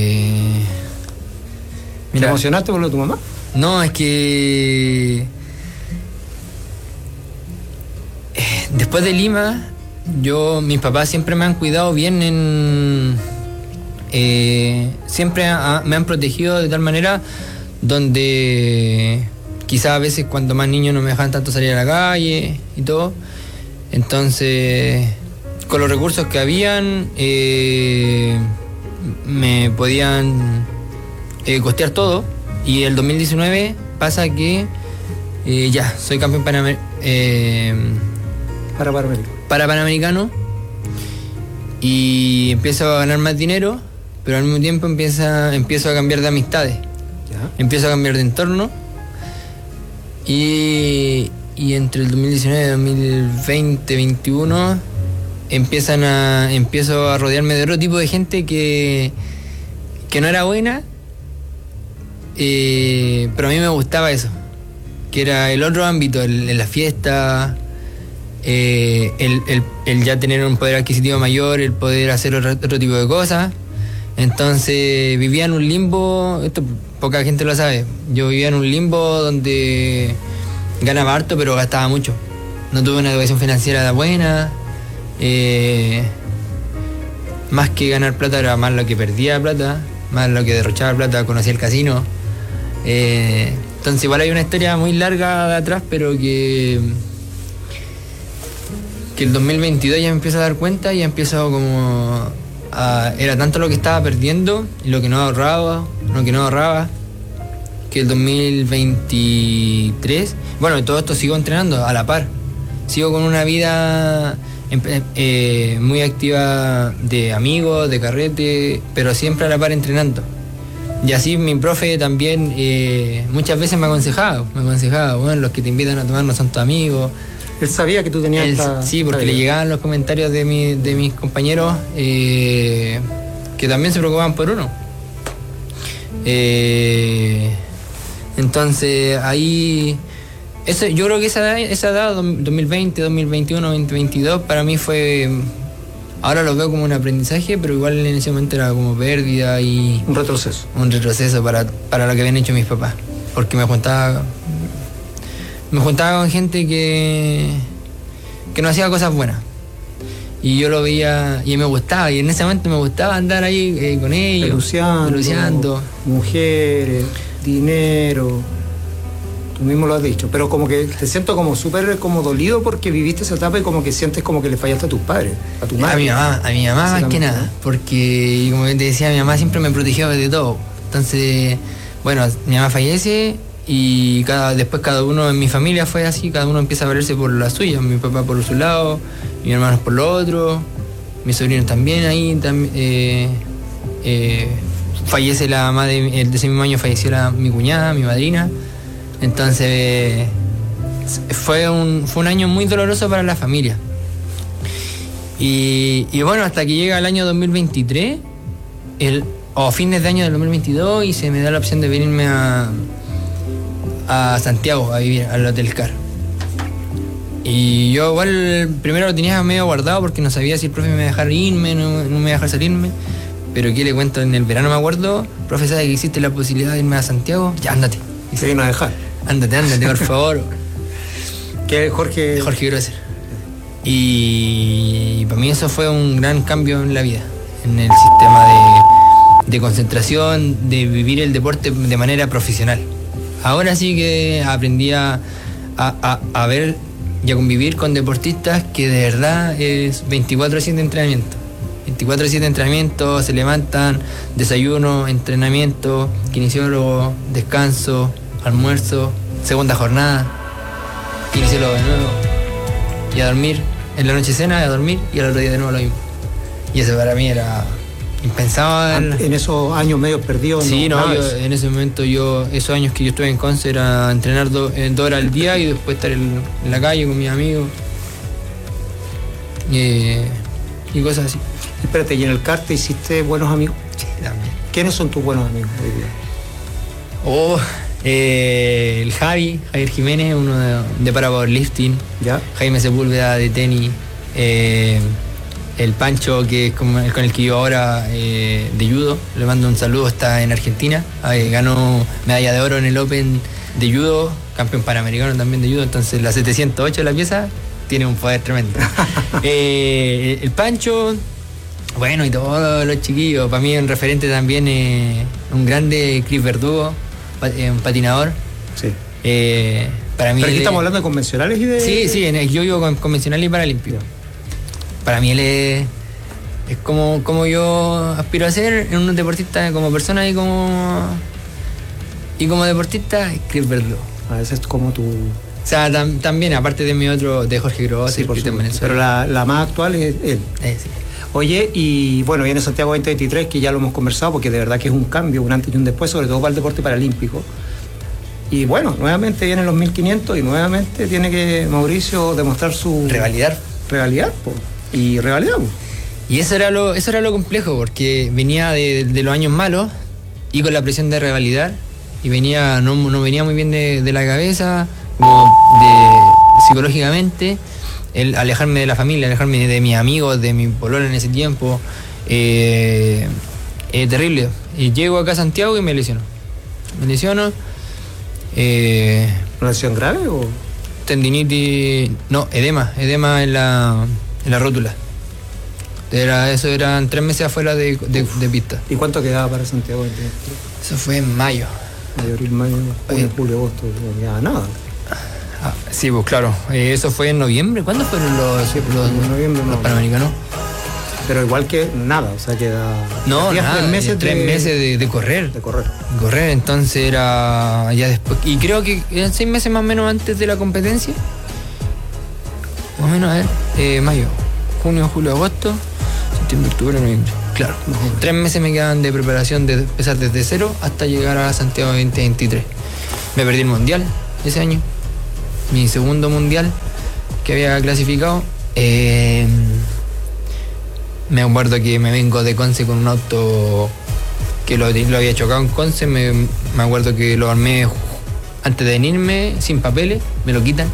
¿Te emocionaste por lo de tu mamá? No, es que después de Lima, mis papás siempre me han cuidado bien siempre me han protegido de tal manera donde quizás a veces cuando más niños no me dejaban tanto salir a la calle y todo. Entonces, con los recursos que habían, me podían costear todo. Y el 2019 pasa que ya soy campeón panamericano y empiezo a ganar más dinero, pero al mismo tiempo empiezo a cambiar de amistades. ¿Ya? Empiezo a cambiar de entorno y entre el 2019 y 2020, 2021 empiezo a rodearme de otro tipo de gente que no era buena, pero a mí me gustaba eso, que era el otro ámbito, la fiesta, el ya tener un poder adquisitivo mayor, el poder hacer otro tipo de cosas. Entonces vivía en un limbo, esto poca gente lo sabe, yo vivía en un limbo donde ganaba harto pero gastaba mucho. No tuve una educación financiera buena, más que ganar plata era más lo que perdía plata, más lo que derrochaba plata, conocía el casino. Entonces igual hay una historia muy larga de atrás, pero que el 2022 ya me empiezo a dar cuenta y ya empiezo como era tanto lo que estaba perdiendo y lo que no ahorraba, que el 2023, bueno, todo esto sigo entrenando a la par, sigo con una vida muy activa de amigos, de carrete, pero siempre a la par entrenando. Y así mi profe también muchas veces me aconsejaba, bueno, los que te invitan a tomar no son tus amigos. Él sabía que tú tenías sí, porque le llegaban los comentarios de mis compañeros que también se preocupaban por uno. Entonces ahí, yo creo que esa edad 2020, 2021, 2022 para mí fue, ahora lo veo como un aprendizaje, pero igual en ese momento era como pérdida y un retroceso para lo que habían hecho mis papás, porque me juntaba con gente que no hacía cosas buenas y yo lo veía y me gustaba, y en ese momento me gustaba andar ahí con ellos, peluceando, mujeres, dinero. Tú mismo lo has dicho, pero como que te siento como súper como dolido porque viviste esa etapa y como que sientes como que le fallaste a tus padres, a tu madre. A mi mamá más que nada, porque como te decía, mi mamá siempre me protegió de todo. Entonces, bueno, mi mamá fallece y después cada uno en mi familia fue así, cada uno empieza a valerse por la suya, mi papá por su lado, mis hermanos por lo otro, mis sobrinos también ahí, fallece la mamá de ese mismo año, falleció mi cuñada, mi madrina. Entonces fue un año muy doloroso para la familia. Y bueno, hasta que llega el año 2023, o fines de año del 2022, y se me da la opción de venirme a Santiago a vivir, al Hotel Car. Y yo igual primero lo tenía medio guardado porque no sabía si el profe me iba a dejar irme, no me iba a dejar salirme. Pero ¿qué le cuento? En el verano me acuerdo, profe, ¿sabe que existe la posibilidad de irme a Santiago? Ya, ándate. Y se vino a dejar. Ándate, por favor. ¿Qué Jorge Grosser. Y para mí eso fue un gran cambio en la vida, en el sistema de concentración, de vivir el deporte de manera profesional. Ahora sí que aprendí a ver y a convivir con deportistas que de verdad es 24/7 entrenamiento. 24/7 entrenamiento, se levantan, desayuno, entrenamiento, kinesiólogo, descanso, almuerzo, segunda jornada, kinesiólogo de nuevo, y a dormir, en la noche cena, a dormir y al otro día de nuevo lo mismo. Y eso para mí era impensable. En esos años medio perdidos. Sí, en ese momento esos años que yo estuve en Conce era entrenar 2 horas al día y después estar en la calle con mis amigos y cosas así. Espérate, ¿y en el CAR te hiciste buenos amigos? Sí, también. ¿Quiénes son tus buenos amigos hoy día? El Javier Jiménez, uno de para powerlifting. ¿Ya? Jaime Sepúlveda de tenis. El Pancho, que es con el que yo ahora de judo, le mando un saludo, está en Argentina, ganó medalla de oro en el Open de judo, campeón panamericano también de judo, entonces la 708 de la pieza tiene un poder tremendo. El Pancho, bueno, y todos los chiquillos, para mí un referente también, un grande Chris Verdugo, un patinador. Sí. Para mí. ¿Pero aquí estamos hablando de convencionales y de...? Sí, yo vivo con convencional y paralímpico. para mí él es como yo aspiro a ser en un deportista, como persona y como deportista, Chris Verdú. A veces es como tu... O sea, también, aparte de mi otro, de Jorge Gross, sí, pero la más actual es él. Sí. Oye, y bueno, viene Santiago 2023, que ya lo hemos conversado, porque de verdad que es un cambio, un antes y un después, sobre todo para el deporte paralímpico. Y bueno, nuevamente vienen los 1500 y nuevamente tiene que Mauricio demostrar su... Revalidar, po. Y revalidamos. Y eso era lo complejo, porque venía de los años malos y con la presión de revalidar, y no venía muy bien de la cabeza, como psicológicamente, el alejarme de la familia, alejarme de mis amigos, de mi polola en ese tiempo, terrible. Y llego acá a Santiago y me lesiono. ¿Una lesión grave o...? Tendinitis, no, edema en la rótula. Eran 3 meses afuera de pista. ¿Y cuánto quedaba para Santiago 2023? Eso fue en mayo. Abril, mayo, junio, julio, agosto, no quedaba nada. Sí, pues claro. Eso fue en noviembre. ¿Cuándo fueron los Panamericanos? Pero igual que nada, o sea, queda... No, nada, 3 meses de correr. Correr, entonces era ya después. Y creo que eran 6 meses más o menos antes de la competencia. Más o menos, a ver, mayo, junio, julio, agosto, septiembre, octubre, noviembre. Claro, 3 meses me quedan de preparación de empezar desde cero hasta llegar a Santiago 2023. Me perdí el mundial ese año. Mi segundo mundial que había clasificado. Me acuerdo que me vengo de Conce con un auto que lo había chocado en Conce. Me acuerdo que lo armé antes de venirme, sin papeles, me lo quitan.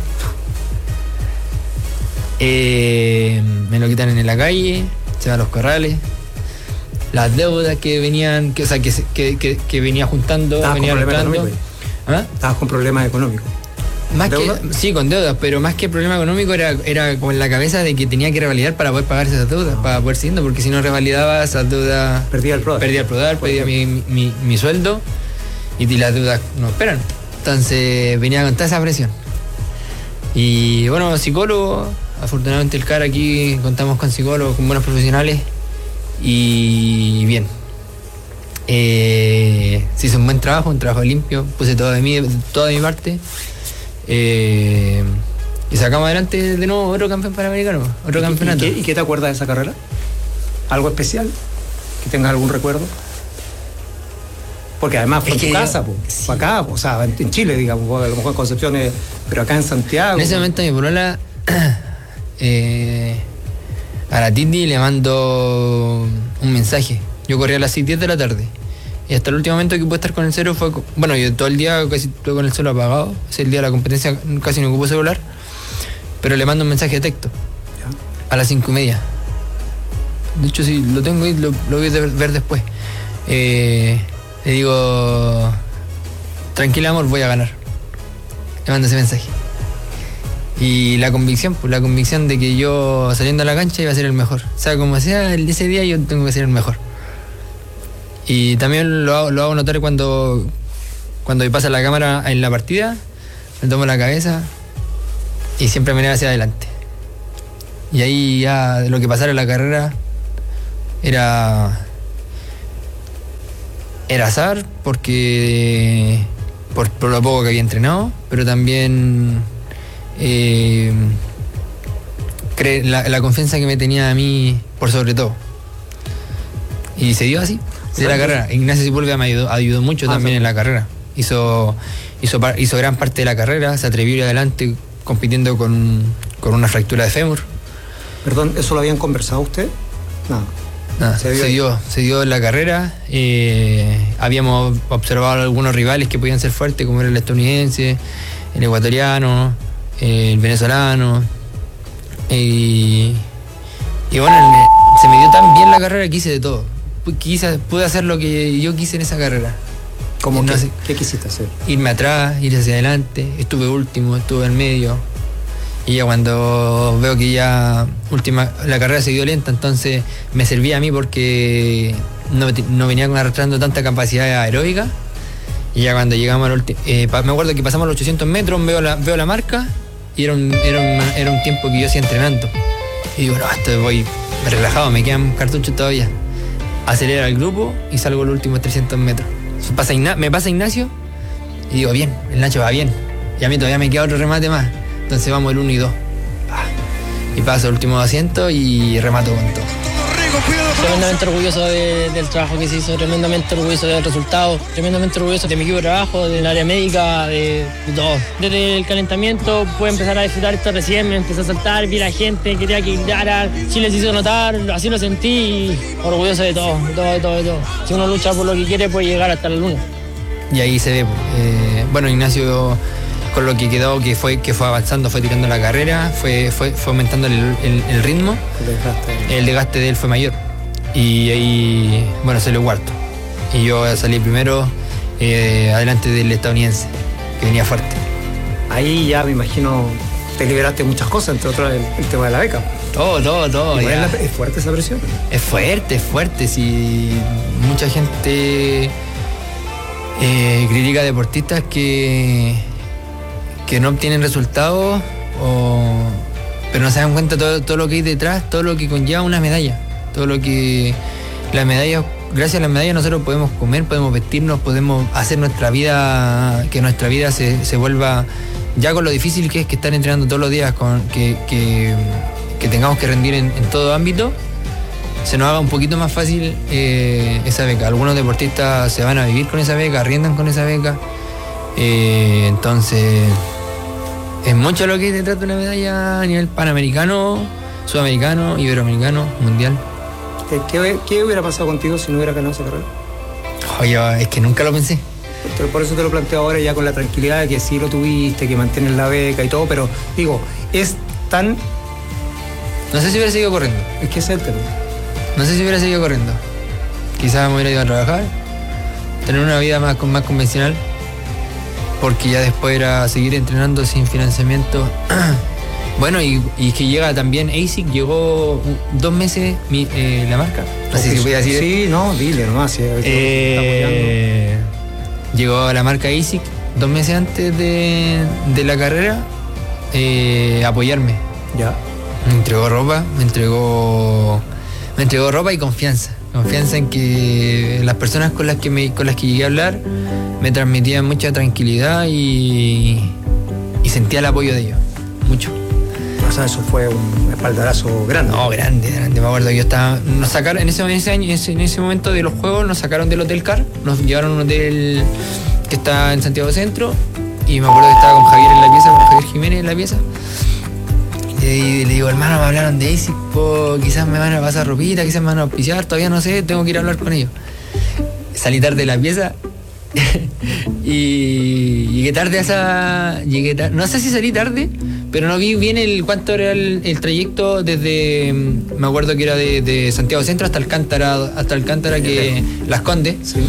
Me lo quitan en la calle, se van a los corrales. Las deudas que venían, que venía juntando, venía juntando. ¿Estabas con problemas económicos? Sí, con deudas, pero más que problema económico era como en la cabeza de que tenía que revalidar para poder pagar esas deudas, para poder seguir, porque si no revalidaba esas deudas perdía el Prodar, perdía mi sueldo y las deudas no esperan. Entonces venía con toda esa presión. Y bueno, psicólogo, afortunadamente el CAR aquí contamos con psicólogos, con buenos profesionales y bien. Se hizo un buen trabajo, un trabajo limpio, puse toda de mi parte. Y sacamos adelante de nuevo otro campeón panamericano, otro campeonato. ¿Y qué te acuerdas de esa carrera? ¿Algo especial? ¿Que tengas algún recuerdo? Porque además fue en tu casa, fue acá, o sea, en Chile, digamos, a lo mejor en Concepción, pero acá en Santiago. En ese momento mi polola a la Titi le mando un mensaje. Yo corrí a las 10 de la tarde. Y hasta el último momento que pude estar con el celu fue... Bueno, yo todo el día casi estuve con el celu apagado. Ese el día de la competencia casi no ocupó celular. Pero le mando un mensaje de texto. A las 5:30. De hecho, sí, lo tengo y lo voy a ver después. Le digo... Tranquila, amor, voy a ganar. Le mando ese mensaje. Y la convicción de que yo saliendo a la cancha iba a ser el mejor. O sea, como sea, ese día yo tengo que ser el mejor. Y también lo hago notar cuando me pasa la cámara en la partida, me tomo la cabeza y siempre me hacia adelante. Y ahí ya lo que pasara en la carrera era azar, porque por lo poco que había entrenado, pero también la confianza que me tenía a mí por sobre todo. Y se dio así. De la carrera. Ignacio Sepúlveda me ayudó mucho también en la carrera. Hizo gran parte de la carrera, se atrevió a ir adelante compitiendo con una fractura de fémur. Perdón, ¿eso lo habían conversado usted? Nada, se dio en la carrera. Habíamos observado algunos rivales que podían ser fuertes, como era el estadounidense, el ecuatoriano, el venezolano. Y bueno, se me dio tan bien la carrera que hice de todo. Pude hacer lo que yo quise en esa carrera. ¿Qué quisiste hacer? Irme atrás, ir hacia adelante. Estuve último, estuve en medio. Y ya cuando veo que la carrera se dio lenta, entonces me servía a mí porque no venía arrastrando tanta capacidad aeróbica. Y ya cuando llegamos al último, me acuerdo que pasamos los 800 metros, veo la marca y era un tiempo que yo hacía entrenando. Y digo, no, esto voy relajado, me quedan cartuchos todavía. Acelera el grupo y salgo los últimos 300 metros. Me pasa Ignacio y digo, bien, el Nacho va bien. Y a mí todavía me queda otro remate más. Entonces vamos el 1 y 2. Y paso el último 200 y remato con todo. Tremendamente orgulloso del trabajo que se hizo, tremendamente orgulloso del resultado, tremendamente orgulloso de mi equipo de trabajo, del área médica, de todo. Desde el calentamiento pude empezar a disfrutar esto recién, me empecé a saltar, vi la gente, quería que gritara, Chile se hizo notar, así lo sentí y orgulloso de todo. Si uno lucha por lo que quiere puede llegar hasta la luna. Y ahí se ve, bueno, Ignacio con lo que quedó, que fue avanzando, fue tirando la carrera, fue aumentando el ritmo, el desgaste de él fue mayor. Y ahí, bueno, salió cuarto. Y yo salí primero, adelante del estadounidense, que venía fuerte. Ahí ya me imagino te liberaste muchas cosas, entre otras el tema de la beca. Todo. ¿Es fuerte esa presión? Es fuerte. Si mucha gente critica a deportistas que no obtienen resultados, pero no se dan cuenta todo lo que hay detrás, todo lo que conlleva una medalla, todo lo que la medalla, gracias a la medalla nosotros podemos comer, podemos vestirnos, podemos hacer nuestra vida, que nuestra vida se vuelva, ya con lo difícil que es que estar entrenando todos los días, que tengamos que rendir en todo ámbito, se nos haga un poquito más fácil esa beca. Algunos deportistas se van a vivir con esa beca, arriendan con esa beca, entonces es mucho lo que hay detrás de una medalla a nivel panamericano, sudamericano, iberoamericano, mundial. ¿Qué hubiera pasado contigo si no hubiera ganado esa carrera? Oye, es que nunca lo pensé. Por eso te lo planteo ahora ya con la tranquilidad de que sí lo tuviste, que mantienes la beca y todo, pero digo, es tan... No sé si hubiera seguido corriendo. Es que es el tema. No sé si hubiera seguido corriendo. Quizás me hubiera ido a trabajar, tener una vida más convencional, porque ya después era seguir entrenando sin financiamiento. Bueno, y que llega también ASIC, llegó 2 meses la marca. Así se puede decir. Sí, no, dile nomás. Llegó la marca ASIC 2 meses antes de la carrera a apoyarme. Ya. Me entregó ropa y confianza. Confianza en que las personas con las que llegué a hablar me transmitían mucha tranquilidad y sentía el apoyo de ellos. Mucho. O sea, eso fue un espaldarazo grande. No, grande. Me acuerdo que nos sacaron en ese momento de los juegos, nos sacaron del Hotel Car, nos llevaron a un hotel que está en Santiago Centro, y me acuerdo que estaba con Javier en la pieza, con Javier Jiménez en la pieza. Y le digo, hermano, me hablaron de ASIC, quizás me van a pasar ropita, quizás me van a auspiciar, todavía no sé, tengo que ir a hablar con ellos. Salí tarde de la pieza y llegué tarde no sé si salí tarde, pero no vi bien cuánto era el trayecto desde, me acuerdo que era de Santiago Centro hasta Alcántara, que Las Condes. Sí.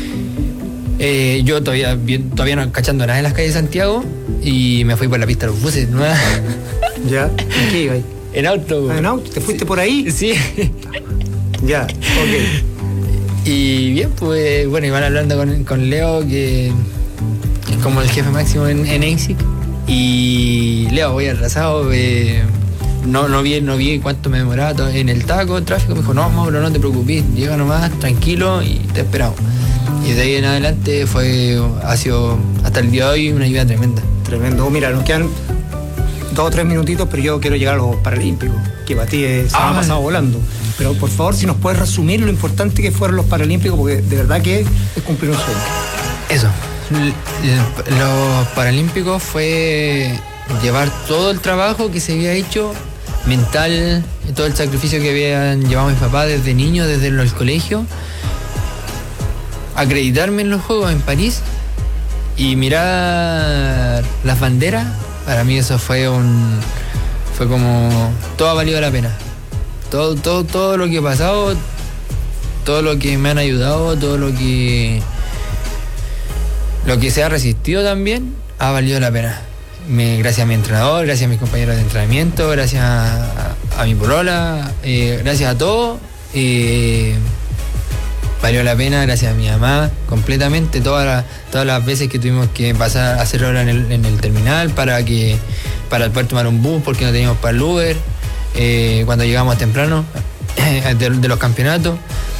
Yo todavía no cachando nada en las calles de Santiago, y me fui por la pista de los buses nueva. ¿Ya? ¿En qué iba ahí? En auto. ¿En auto? ¿Te fuiste por ahí? Sí. Ya, ok. Y bien, pues bueno, iban hablando con Leo, que es como el jefe máximo en ASIC. Y Leo, voy atrasado, no vi cuánto me demoraba en el tráfico. Me dijo, no, Mauro, no te preocupes, llega nomás, tranquilo, y te esperamos. Y de ahí en adelante ha sido hasta el día de hoy una ayuda tremenda. Tremendo. Mira, nos quedan 2 o 3 minutitos, pero yo quiero llegar a los Paralímpicos, que para ti se me ha pasado volando. Pero por favor, si nos puedes resumir lo importante que fueron los Paralímpicos, porque de verdad que es cumplir un sueño. Eso. Los Paralímpicos fue llevar todo el trabajo que se había hecho, mental, todo el sacrificio que habían llevado mis papás desde niño, desde el colegio, acreditarme en los Juegos en París y mirar las banderas. Para mí eso fue como todo ha valido la pena. Todo lo que he pasado, todo lo que me han ayudado, todo lo que se ha resistido también ha valido la pena. Gracias a mi entrenador, gracias a mis compañeros de entrenamiento, gracias a mi polola, gracias a todo, valió la pena, gracias a mi mamá, completamente, todas las veces que tuvimos que pasar a hacer hora en el terminal para poder tomar un bus porque no teníamos para el Uber, cuando llegamos temprano de los campeonatos.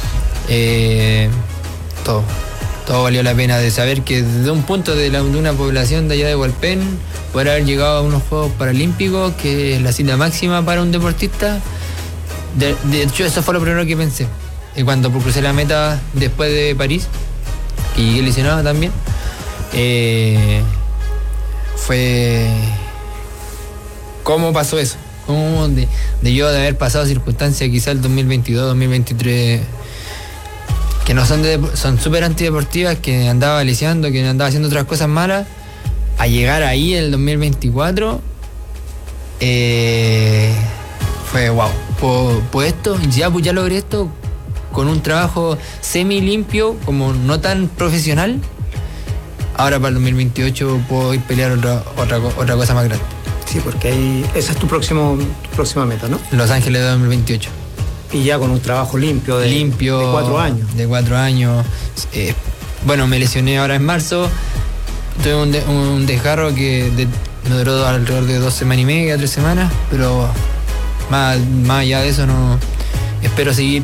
Todo valió la pena, de saber que desde un punto de una población de allá de Hualpén, poder haber llegado a unos Juegos Paralímpicos, que es la cita máxima para un deportista. De hecho, eso fue lo primero que pensé. Y cuando crucé la meta después de París, que llegué lesionado también, fue cómo pasó eso, cómo de yo de haber pasado circunstancias quizá el 2022, 2023, que no son súper antideportivas, que andaba lesionando, que andaba haciendo otras cosas malas, a llegar ahí el 2024, fue wow. Pues esto, ya logré esto con un trabajo semi limpio, como no tan profesional. Ahora para el 2028 puedo ir a pelear otra cosa más grande. Sí, porque esa es tu próxima meta, ¿no? Los Ángeles de 2028. Y ya con un trabajo limpio de 4 años. De 4 años. Bueno, me lesioné ahora en marzo. Tuve un desgarro que me duró alrededor de 2 semanas y media, 3 semanas, pero más allá de eso no. Espero seguir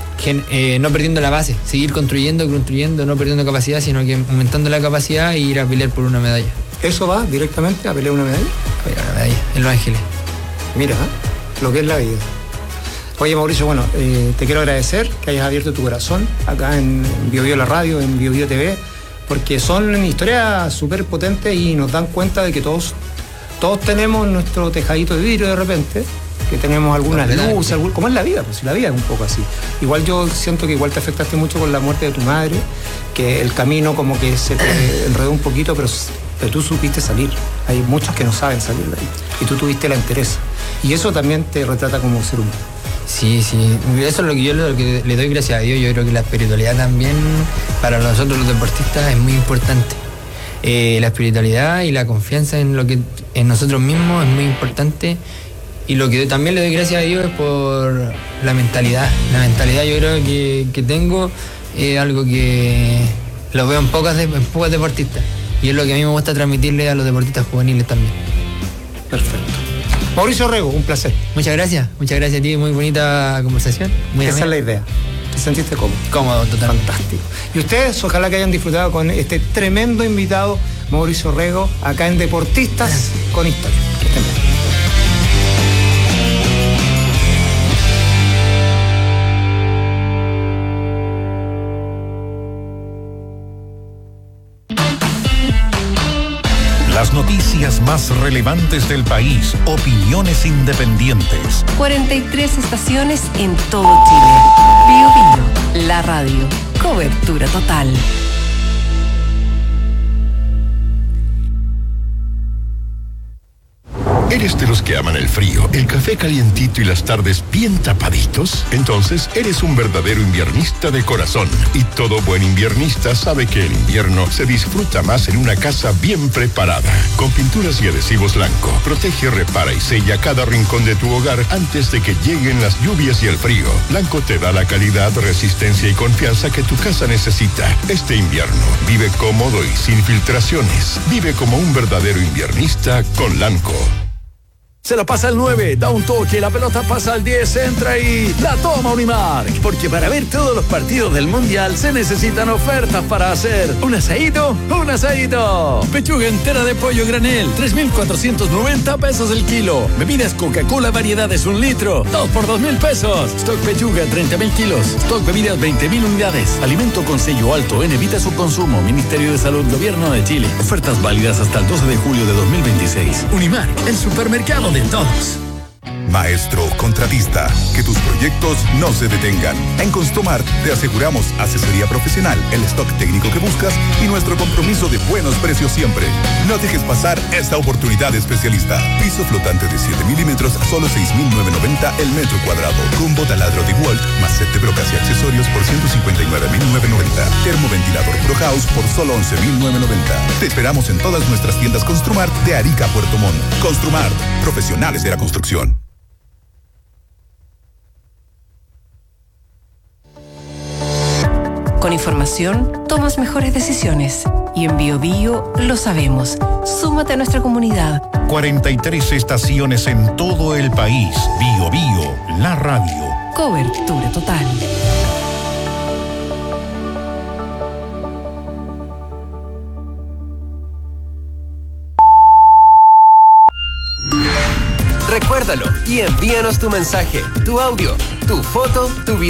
no perdiendo la base, seguir construyendo, no perdiendo capacidad, sino que aumentando la capacidad e ir a pelear por una medalla. ¿Eso va directamente a pelear una medalla? A pelear una medalla en Los Ángeles. Mira, lo que es la vida. Oye, Mauricio, bueno, te quiero agradecer que hayas abierto tu corazón acá en BioBio la radio, en BioBio TV, porque son historias súper potentes y nos dan cuenta de que todos tenemos nuestro tejadito de vidrio de repente, que tenemos algunas luces, como es la vida, pues la vida es un poco así. Igual yo siento que igual te afectaste mucho con la muerte de tu madre, que el camino como que se te enredó un poquito, pero tú supiste salir. Hay muchos que no saben salir de ahí, y tú tuviste la entereza. Y eso también te retrata como ser humano. Sí, eso es lo que yo le doy gracias a Dios. Yo creo que la espiritualidad también para nosotros los deportistas es muy importante. La espiritualidad y la confianza en nosotros mismos es muy importante. Y lo que también le doy gracias a Dios es por la mentalidad. La mentalidad yo creo que tengo es algo que lo veo en pocos deportistas. Y es lo que a mí me gusta transmitirle a los deportistas juveniles también. Perfecto. Mauricio Rego, un placer. Muchas gracias a ti, muy bonita conversación. Esa es la idea. ¿Te sentiste cómodo? Cómodo, totalmente. Fantástico. Y ustedes, ojalá que hayan disfrutado con este tremendo invitado, Mauricio Rego, acá en Deportistas con Historia. Que estén bien. Las noticias más relevantes del país, opiniones independientes. 43 estaciones en todo Chile. BioBio, la radio. Cobertura total. ¿Eres de los que aman el frío, el café calientito y las tardes bien tapaditos? Entonces eres un verdadero inviernista de corazón. Y todo buen inviernista sabe que el invierno se disfruta más en una casa bien preparada. Con pinturas y adhesivos Lanco, protege, repara y sella cada rincón de tu hogar antes de que lleguen las lluvias y el frío. Lanco te da la calidad, resistencia y confianza que tu casa necesita. Este invierno, vive cómodo y sin filtraciones. Vive como un verdadero inviernista con Lanco. Se la pasa al 9, da un toque, la pelota pasa al 10, entra y la toma Unimark. Porque para ver todos los partidos del Mundial se necesitan ofertas para hacer un asadito. Pechuga entera de pollo granel, 3,490 pesos el kilo. Bebidas Coca-Cola variedades 1 litro, 2 por 2,000 pesos. Stock pechuga 30,000 kilos. Stock bebidas 20,000 unidades. Alimento con sello alto en evita su consumo. Ministerio de Salud, Gobierno de Chile. Ofertas válidas hasta el 12 de julio de 2026. Unimark, el supermercado de todos. Maestro contratista, que tus proyectos no se detengan. En Construmart te aseguramos asesoría profesional, el stock técnico que buscas y nuestro compromiso de buenos precios siempre. No dejes pasar esta oportunidad especialista. Piso flotante de 7 milímetros, solo 6,990 el metro cuadrado. Combo taladro de Walt, más set de brocas y accesorios por 159,990. Termoventilador Pro House por solo 11,990. Te esperamos en todas nuestras tiendas Construmart de Arica a Puerto Montt. Construmart, profesionales de la construcción. Con información, tomas mejores decisiones. Y en BioBio lo sabemos. Súmate a nuestra comunidad. 43 estaciones en todo el país. BioBio, la radio. Cobertura total. Recuérdalo y envíanos tu mensaje, tu audio, tu foto, tu video.